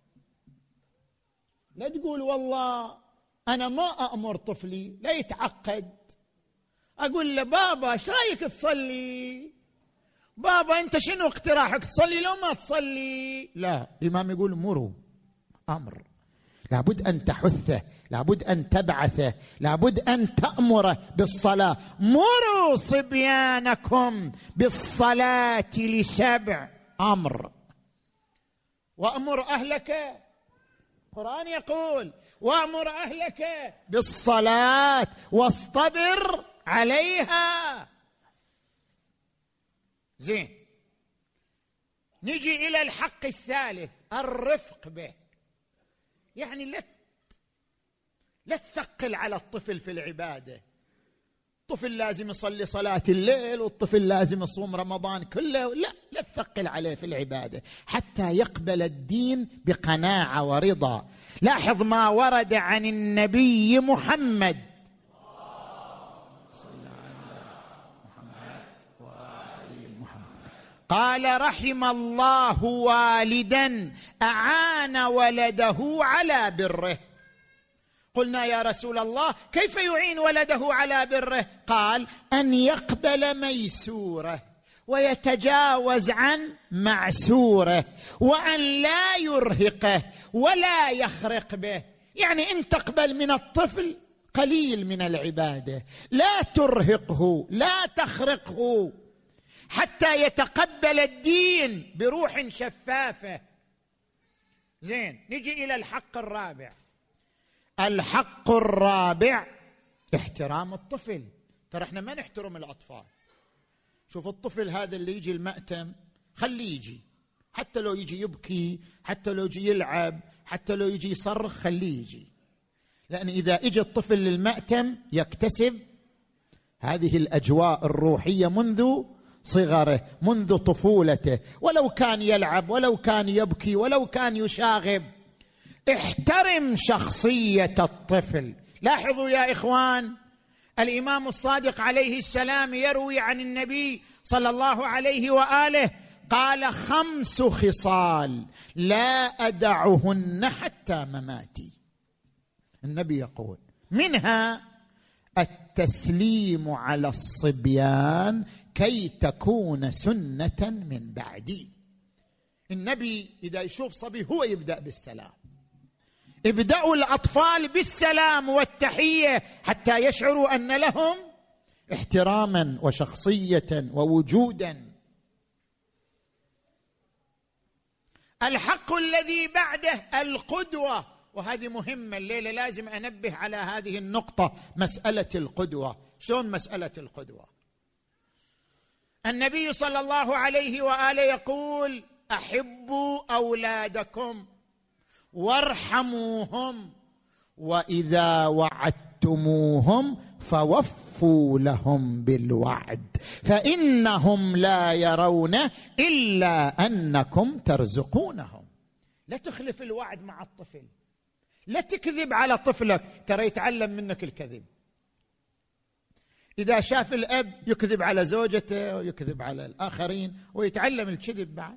لا تقول والله أنا ما أأمر طفلي، لا يتعقد. أقول له بابا ايش رايك تصلي؟ بابا أنت شنو اقتراحك، تصلي لو ما تصلي؟ لا، الإمام يقول مروا، أمر، لابد أن تحثه، لابد أن تبعثه، لابد أن تأمره بالصلاة. مروا صبيانكم بالصلاة لسبع، أمر. وأمر أهلك، القرآن يقول: وأمر أهلك بالصلاة واصطبر عليها. زين، نجي إلى الحق الثالث، الرفق به. يعني لا لا تثقل على الطفل في العبادة. الطفل لازم يصلي صلاة الليل، والطفل لازم يصوم رمضان كله، لا لا تثقل عليه في العبادة حتى يقبل الدين بقناعة ورضا. لاحظ ما ورد عن النبي محمد صلى الله عليه وآله محمد، قال: رحم الله والدا أعان ولده على بره. قلنا يا رسول الله كيف يعين ولده على بره؟ قال: أن يقبل ميسوره ويتجاوز عن معسوره، وأن لا يرهقه ولا يخرق به. يعني أن تقبل من الطفل قليل من العبادة، لا ترهقه لا تخرقه حتى يتقبل الدين بروح شفافة. زين، نجي إلى الحق الرابع. الحق الرابع احترام الطفل. ترى احنا ما نحترم الأطفال. شوف الطفل هذا اللي يجي المأتم، خليه يجي، حتى لو يجي يبكي، حتى لو يجي يلعب، حتى لو يجي يصرخ، خليه يجي. لأن إذا اجى الطفل للمأتم يكتسب هذه الأجواء الروحية منذ صغره، منذ طفولته، ولو كان يلعب، ولو كان يبكي، ولو كان يشاغب. احترم شخصية الطفل. لاحظوا يا إخوان، الإمام الصادق عليه السلام يروي عن النبي صلى الله عليه وآله قال: خمس خصال لا أدعهن حتى مماتي. النبي يقول منها التسليم على الصبيان كي تكون سنة من بعدي. النبي إذا يشوف صبي هو يبدأ بالسلام. ابدأوا الأطفال بالسلام والتحية حتى يشعروا أن لهم احتراما وشخصية ووجودا. الحق الذي بعده القدوة، وهذه مهمة الليلة، لازم أنبه على هذه النقطة، مسألة القدوة. شلون مسألة القدوة؟ النبي صلى الله عليه وآله يقول: أحبوا أولادكم وارحموهم، وإذا وعدتموهم فوفوا لهم بالوعد، فإنهم لا يرون إلا أنكم ترزقونهم. لا تخلف الوعد مع الطفل، لا تكذب على طفلك، ترى يتعلم منك الكذب. إذا شاف الأب يكذب على زوجته ويكذب على الآخرين ويتعلم الكذب بعد.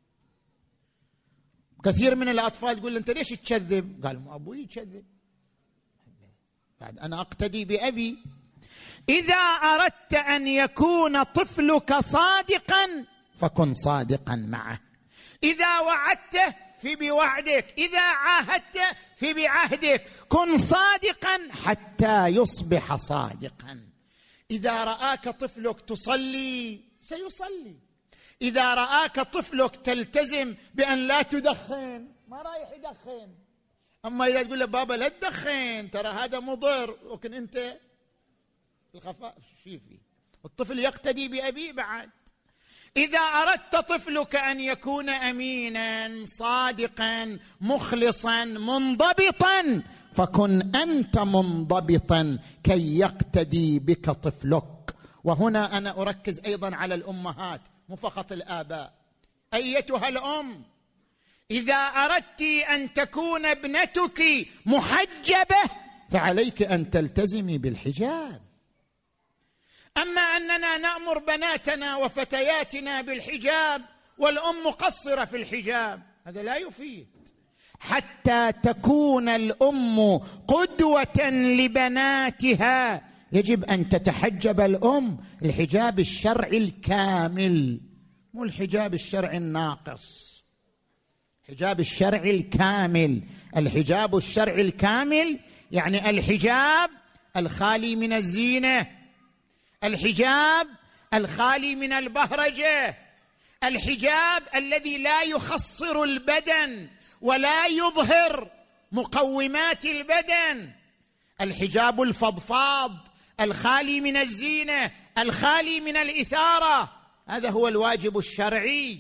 كثير من الأطفال يقول: أنت ليش تكذب؟ قال: ما أبوي يكذب، بعد أنا أقتدي بأبي. إذا أردت أن يكون طفلك صادقا فكن صادقا معه. إذا وعدته في بوعدك، إذا عاهدت في بعهدك، كن صادقا حتى يصبح صادقا. إذا رآك طفلك تصلي سيصلي، إذا رآك طفلك تلتزم بأن لا تدخن ما رايح يدخن. أما إذا تقول له بابا لا تدخن ترى هذا مضر، لكن أنت الخفاء شيفي، الطفل يقتدي بأبيه بعد. إذا أردت طفلك أن يكون أمينا صادقا مخلصا منضبطا، فكن أنت منضبطا كي يقتدي بك طفلك. وهنا أنا أركز أيضا على الأمهات مو فقط الآباء. أيتها الأم، إذا أردت أن تكون ابنتك محجبة فعليك أن تلتزمي بالحجاب. أما أننا نأمر بناتنا وفتياتنا بالحجاب والأم مقصرة في الحجاب، هذا لا يفيد. حتى تكون الأم قدوة لبناتها يجب أن تتحجب الأم الحجاب الشرعي الكامل، مو الحجاب الشرعي الناقص، الحجاب الشرعي الكامل. الحجاب الشرعي الكامل يعني الحجاب الخالي من الزينة، الحجاب الخالي من البهرجة، الحجاب الذي لا يخصر البدن ولا يظهر مقومات البدن، الحجاب الفضفاض الخالي من الزينة الخالي من الإثارة. هذا هو الواجب الشرعي.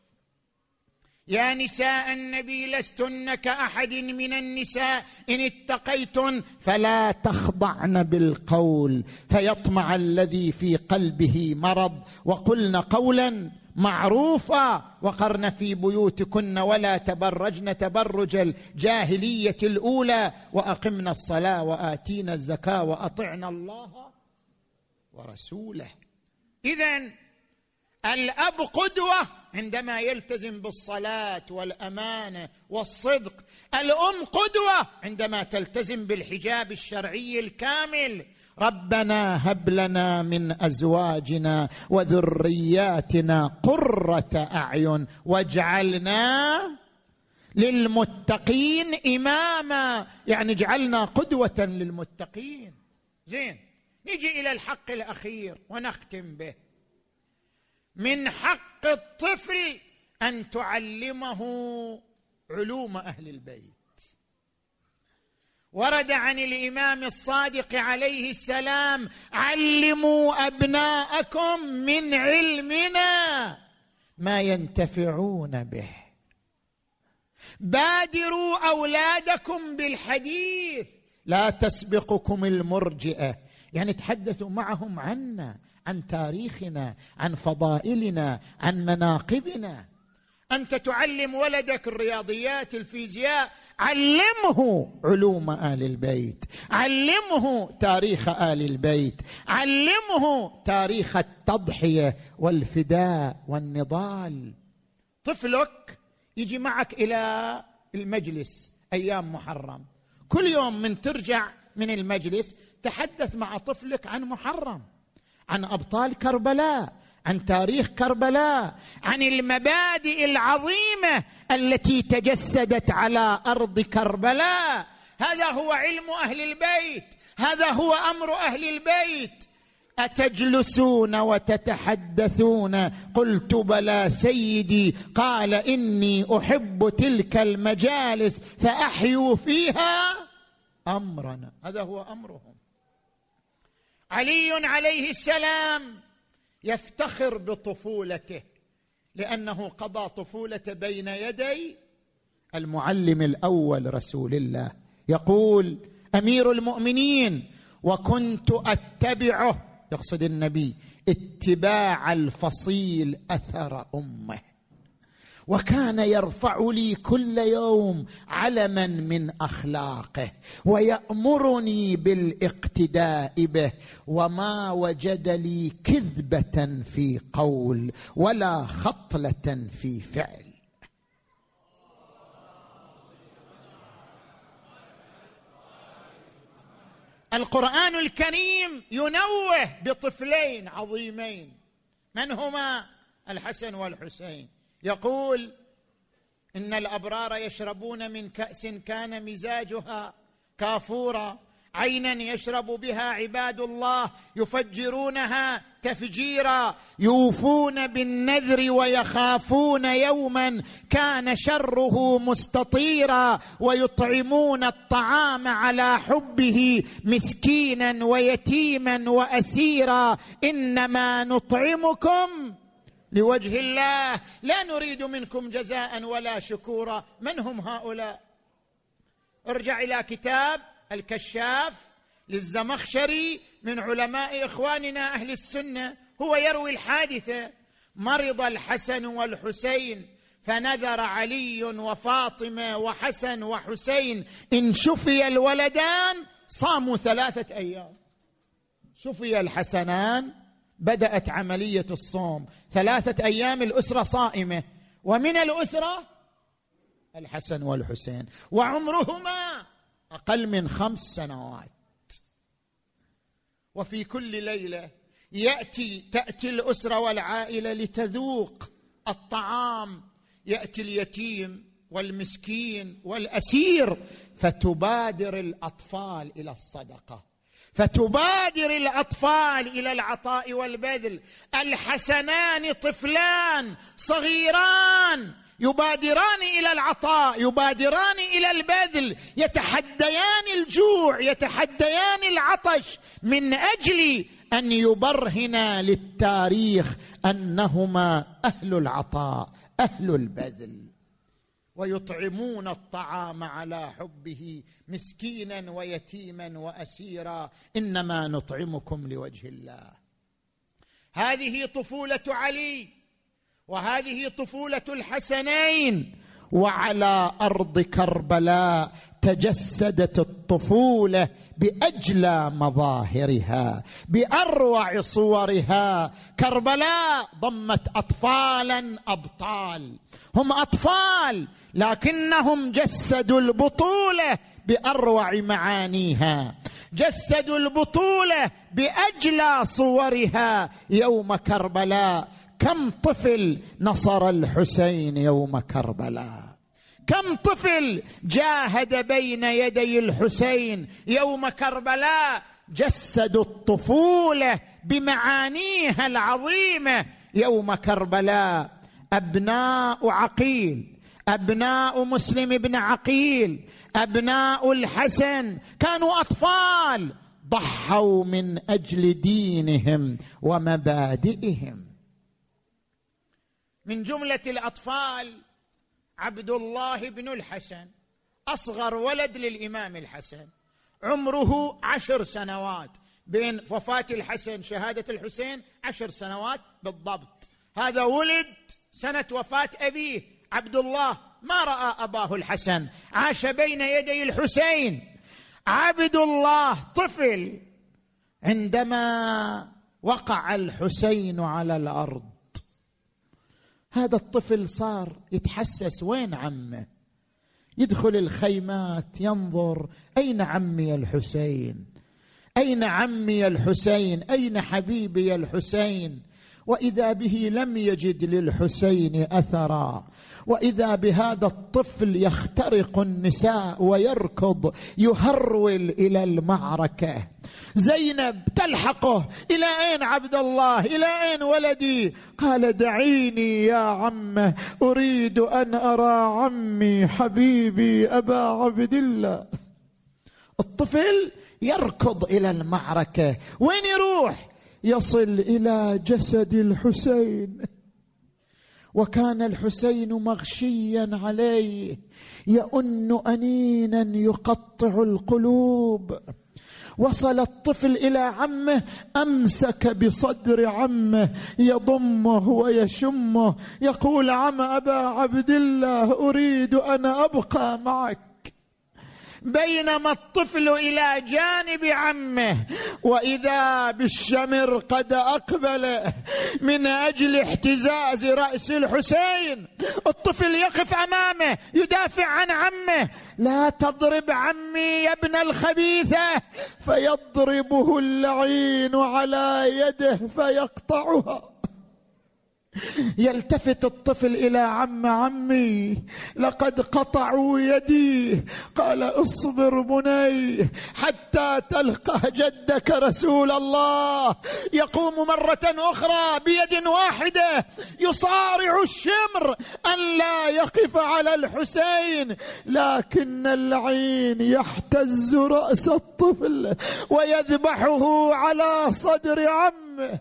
يا نساء النبي لستن كأحد من النساء إن اتقيتن فلا تخضعن بالقول فيطمع الذي في قلبه مرض وقلن قولا معروفا وقرن في بيوتكن ولا تبرجن تبرج الجاهلية الأولى وأقمنا الصلاة وآتينا الزكاة وأطعنا الله ورسوله. إذن الأب قدوة عندما يلتزم بالصلاة والأمانة والصدق، الأم قدوة عندما تلتزم بالحجاب الشرعي الكامل. ربنا هب لنا من أزواجنا وذرياتنا قرة أعين واجعلنا للمتقين إماما، يعني اجعلنا قدوة للمتقين. زين، نجي إلى الحق الأخير ونختم به. من حق الطفل أن تعلمه علوم أهل البيت. ورد عن الإمام الصادق عليه السلام: علموا أبناءكم من علمنا ما ينتفعون به، بادروا أولادكم بالحديث لا تسبقكم المرجئة، يعني تحدثوا معهم عنا، عن تاريخنا، عن فضائلنا، عن مناقبنا. أنت تعلم ولدك الرياضيات الفيزياء، علمه علوم آل البيت، علمه تاريخ آل البيت، علمه تاريخ التضحية والفداء والنضال. طفلك يجي معك إلى المجلس أيام محرم، كل يوم من ترجع من المجلس تحدث مع طفلك عن محرم، عن أبطال كربلاء، عن تاريخ كربلاء، عن المبادئ العظيمة التي تجسدت على أرض كربلاء. هذا هو علم أهل البيت، هذا هو أمر أهل البيت. أتجلسون وتتحدثون؟ قلت بلى سيدي، قال إني أحب تلك المجالس فأحيوا فيها أمرنا. هذا هو أمرهم. علي عليه السلام يفتخر بطفولته لأنه قضى طفولة بين يدي المعلم الأول رسول الله. يقول أمير المؤمنين: وكنت أتبعه، يقصد النبي، اتباع الفصيل أثر أمه، وكان يرفع لي كل يوم علما من أخلاقه ويأمرني بالاقتداء به، وما وجد لي كذبة في قول ولا خطلة في فعل. القرآن الكريم ينوه بطفلين عظيمين، من هما؟ الحسن والحسين. يقول: إن الأبرار يشربون من كأس كان مزاجها كافورا عينا يشرب بها عباد الله يفجرونها تفجيرا يوفون بالنذر ويخافون يوما كان شره مستطيرا ويطعمون الطعام على حبه مسكينا ويتيما وأسيرا إنما نطعمكم لوجه الله لا نريد منكم جزاء ولا شكورا. من هم هؤلاء؟ ارجع إلى كتاب الكشاف للزمخشري من علماء إخواننا أهل السنة، هو يروي الحادثة: مرض الحسن والحسين فنذر علي وفاطمة وحسن وحسين إن شفي الولدان صاموا ثلاثة أيام. شفي الحسنان بدأت عملية الصوم، ثلاثة أيام الأسرة صائمة، ومن الأسرة الحسن والحسين وعمرهما أقل من خمس سنوات. وفي كل ليلة يأتي تأتي الأسرة والعائلة لتذوق الطعام، يأتي اليتيم والمسكين والأسير، فتبادر الأطفال إلى الصدقة، فتبادر الأطفال إلى العطاء والبذل. الحسنان طفلان صغيران يبادران إلى العطاء، يبادران إلى البذل، يتحديان الجوع، يتحديان العطش، من أجل أن يبرهنا للتاريخ أنهما أهل العطاء أهل البذل. ويطعمون الطعام على حبه مسكينا ويتيما وأسيرا إنما نطعمكم لوجه الله. هذه طفولة علي وهذه طفولة الحسنين. وعلى أرض كربلاء تجسدت الطفولة بأجلى مظاهرها بأروع صورها. كربلاء ضمت أطفالا أبطال، هم أطفال لكنهم جسدوا البطولة بأروع معانيها، جسدوا البطولة بأجلى صورها. يوم كربلاء كم طفل نصر الحسين يوم كربلاء، كم طفل جاهد بين يدي الحسين يوم كربلاء، جسدوا الطفولة بمعانيها العظيمة يوم كربلاء. أبناء عقيل، أبناء مسلم بن عقيل، أبناء الحسن كانوا أطفال، ضحوا من أجل دينهم ومبادئهم. من جملة الأطفال عبد الله بن الحسن، أصغر ولد للإمام الحسن، عمره عشر سنوات، بين وفاة الحسن شهادة الحسين عشر سنوات بالضبط. هذا ولد سنة وفاة أبيه عبد الله، ما رأى أباه الحسن، عاش بين يدي الحسين. عبد الله طفل، عندما وقع الحسين على الأرض هذا الطفل صار يتحسس وين عمه، يدخل الخيمات ينظر أين عمي الحسين، أين عمي الحسين، أين حبيبي الحسين. وإذا به لم يجد للحسين أثرا، وإذا بهذا الطفل يخترق النساء ويركض يهرول إلى المعركة. زينب تلحقه: إلى أين عبد الله، إلى أين ولدي؟ قال: دعيني يا عمه، أريد أن أرى عمي حبيبي أبا عبد الله. الطفل يركض إلى المعركة، وين يروح؟ يصل إلى جسد الحسين، وكان الحسين مغشيا عليه يؤن أنينا يقطع القلوب. وصل الطفل إلى عمه، أمسك بصدر عمه يضمه ويشمه، يقول: عم أبا عبد الله، أريد أن أبقى معك. بينما الطفل إلى جانب عمه، وإذا بالشمر قد أقبل من أجل احتزاز رأس الحسين. الطفل يقف أمامه يدافع عن عمه: لا تضرب عمي يا ابن الخبيثة، فيضربه اللعين على يده فيقطعها. يلتفت الطفل إلى عم عمي لقد قطعوا يدي. قال اصبر بني حتى تلقى جدك رسول الله. يقوم مرة أخرى بيد واحدة يصارع الشمر أن لا يقف على الحسين، لكن العين يحتز رأس الطفل ويذبحه على صدر عمه.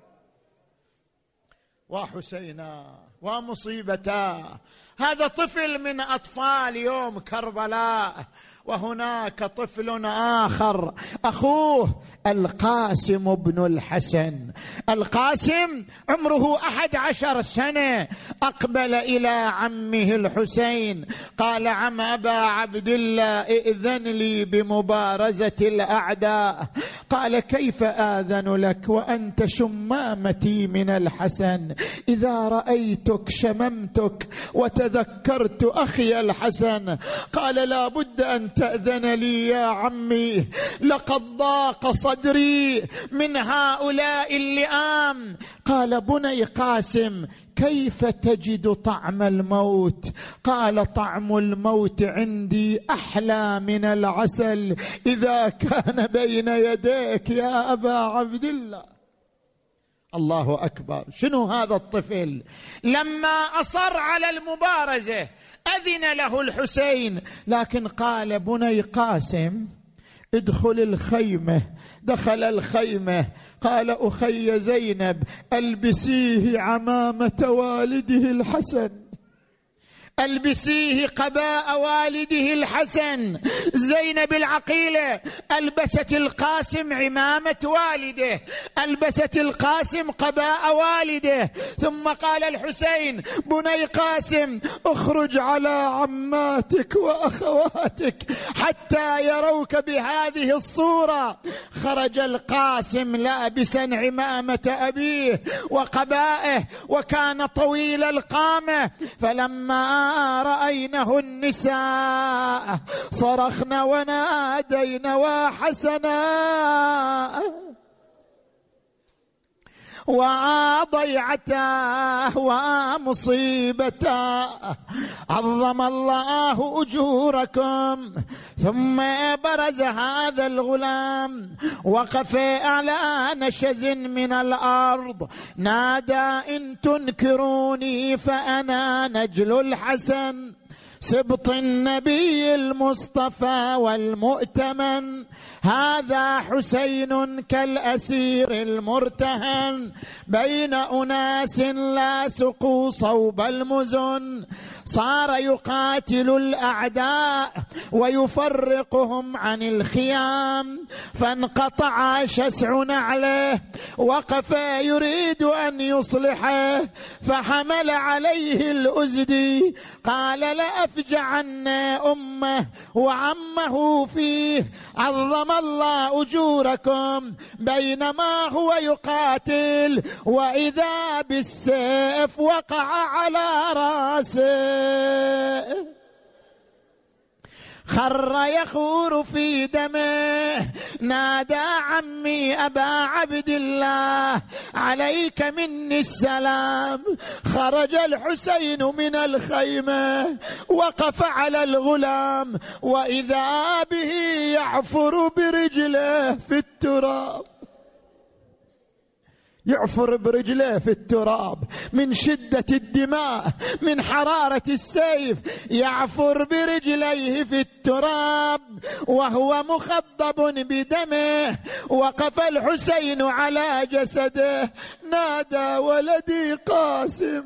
وحسينا ومصيبتا، هذا طفل من أطفال يوم كربلاء، وهناك طفل آخر أخوه القاسم بن الحسن. القاسم عمره أحد عشر سنة، أقبل إلى عمه الحسين قال عم أبا عبد الله ائذن لي بمبارزة الأعداء. قال كيف آذن لك وأنت شمامتي من الحسن؟ إذا رأيتك شممتك وتذكرت أخي الحسن. قال لا بد أن تأذن لي يا عمي، لقد ضاق صدري من هؤلاء اللئام. قال بني قاسم كيف تجد طعم الموت؟ قال طعم الموت عندي أحلى من العسل إذا كان بين يديك يا أبا عبد الله. الله أكبر. شنو هذا الطفل؟ لما أصر على المبارزة أذن له الحسين، لكن قال بني قاسم ادخل الخيمة. دخل الخيمة قال أخي زينب ألبسيه عمامة والده الحسن، ألبسيه قباء والده الحسن. زينب العقيلة ألبست القاسم عمامة والده، ألبست القاسم قباء والده. ثم قال الحسين بني قاسم اخرج على عماتك وأخواتك حتى يروك بهذه الصورة. خرج القاسم لابسا عمامة أبيه وقبائه، وكان طويل القامة. فلما رأينه النساء صرخن ونادين وحسنا وضيعته ومصيبته، عظم الله أجوركم. ثم برز هذا الغلام وقف على نشز من الأرض نادى إن تنكروني فأنا نجل الحسن سبط النبي المصطفى والمؤتمن. هذا حسين كالأسير المرتهن بين أناس لاصقوا صوب المزن. صار يقاتل الأعداء ويفرقهم عن الخيام، فانقطع شسع نعله. وقف يريد أن يصلحه فحمل عليه الأزدي قال لأفجعن أمه وعمه فيه، عظم الله أجوركم. بينما هو يقاتل وإذا بالسيف وقع على راسه خر يخور في دمه. نادى عمي أبا عبد الله عليك مني السلام. خرج الحسين من الخيمة وقف على الغلام وإذا به يعفر برجله في التراب، يعفر برجله في التراب من شدة الدماء من حرارة السيف، يعفر برجليه في التراب وهو مخضب بدمه. وقف الحسين على جسده نادى ولدي قاسم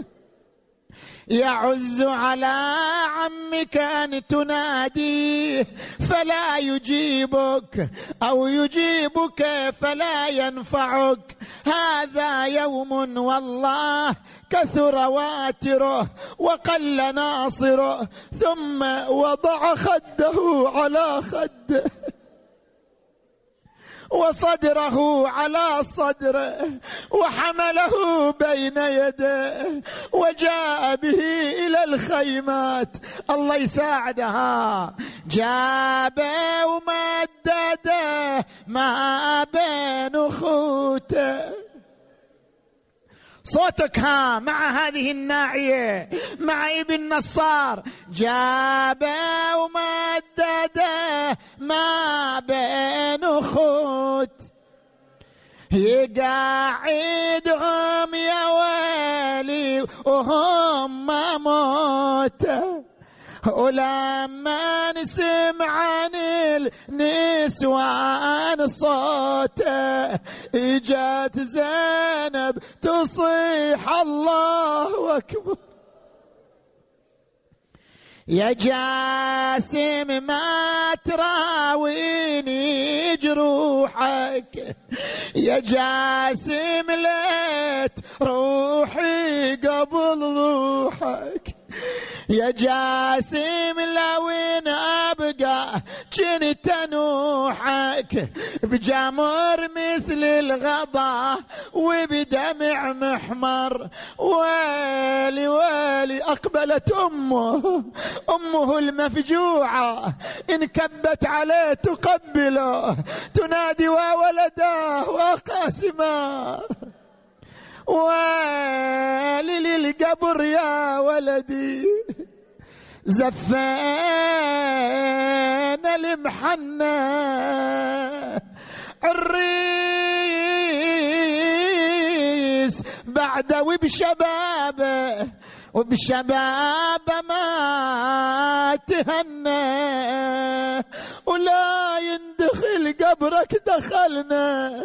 يعز على عمك أن تناديه فلا يجيبك أو يجيبك فلا ينفعك. هذا يوم والله كثر واتره وقل ناصره. ثم وضع خده على خده وصدره على صدره وحمله بين يديه وجاء به إلى الخيمات. الله يساعدها، جابه ومدده ما بين خوته، صوتك ها مع هذه الناعية، مع ابن نصار. جابه ومدده ما بين أخوت، يقاعدهم يا ويلي وهم موت. ولما نسمع عن النسوان صوته، اجت زينب تصيح الله أكبر. يا جاسم ما تراويني جروحك، يا جاسم ليت روحي قبل روحك، يا جاسم لو ان ابقى كنت نوحك، بجمر مثل الغضا وبدمع محمر. ويلي ويلي اقبلت امه، امه المفجوعه انكبت عليه تقبله، تنادي وولداه وقاسماه. ويلي للقبر يا ولدي، زفينا المحنة الريس بعده وبشبابه، وبشبابه ما تهنى، ولا يندخل قبرك دخلنا.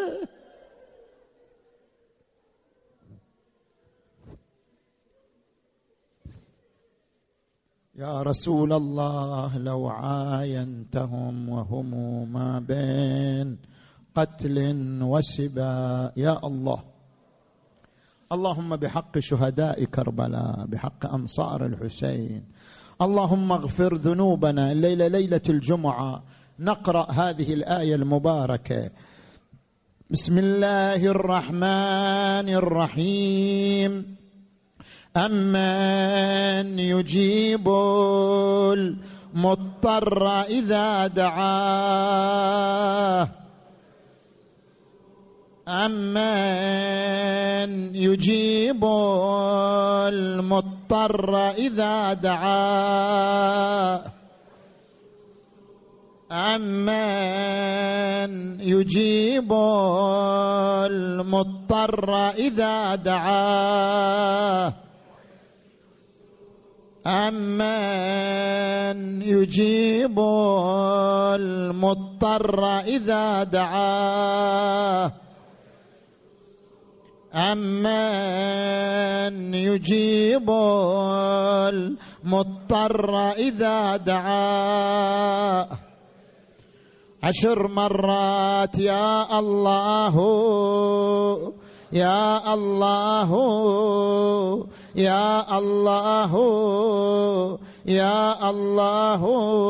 يا رسول الله لو عاينتهم وهم ما بين قتل وسبا. يا الله، اللهم بحق شهداء كربلاء، بحق أنصار الحسين، اللهم اغفر ذنوبنا. الليلة ليلة الجمعة نقرأ هذه الآية المباركة: بسم الله الرحمن الرحيم. أمن يجيب المضطر إذا دعاه، أمن يجيب المضطر إذا دعاه، أمن يجيب المضطر إذا دعاه، أمن يجيب المضطر إذا دعاه، أمن يجيب المضطر إذا دعاه. عشر مرات يا الله يا الله يا الله يا الله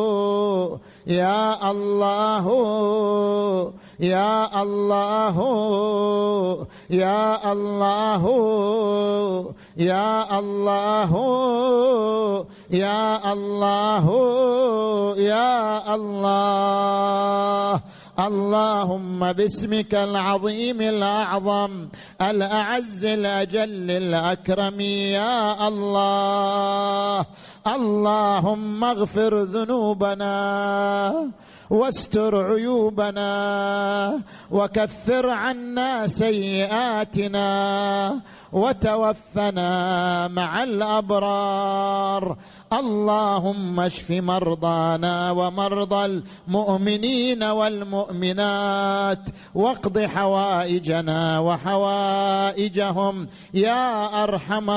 يا الله يا الله يا الله يا الله يا الله يا الله. اللهم باسمك العظيم الأعظم الأعز الأجل الأكرم يا الله، اللهم اغفر ذنوبنا واستر عيوبنا وكفر عنا سيئاتنا وتوفنا مع الأبرار. اللهم اشف مرضانا ومرضى المؤمنين والمؤمنات واقض حوائجنا وحوائجهم يا أرحم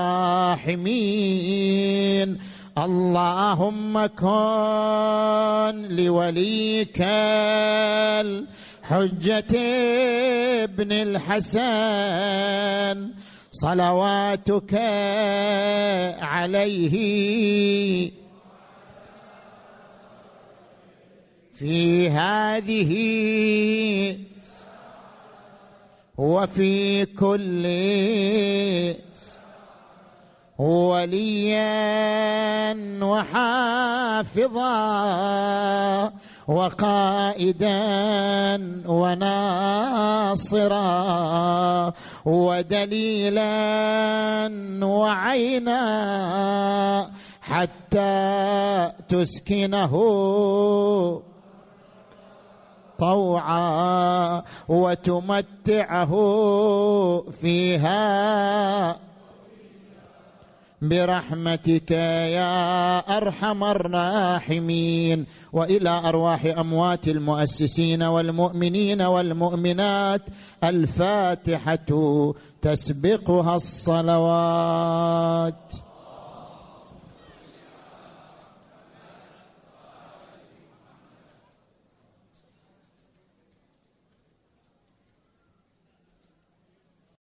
الراحمين. اللهم كن لوليك الحجة ابن الحسن صلواتك عليه في هذه وفي كل وليا وحافظا وقائدا وناصرا ودليلا وعينا حتى تسكنه طوعا وتمتعه فيها برحمتك يا أرحم الراحمين. وإلى أرواح أموات المؤسسين والمؤمنين والمؤمنات الفاتحة تسبقها الصلوات.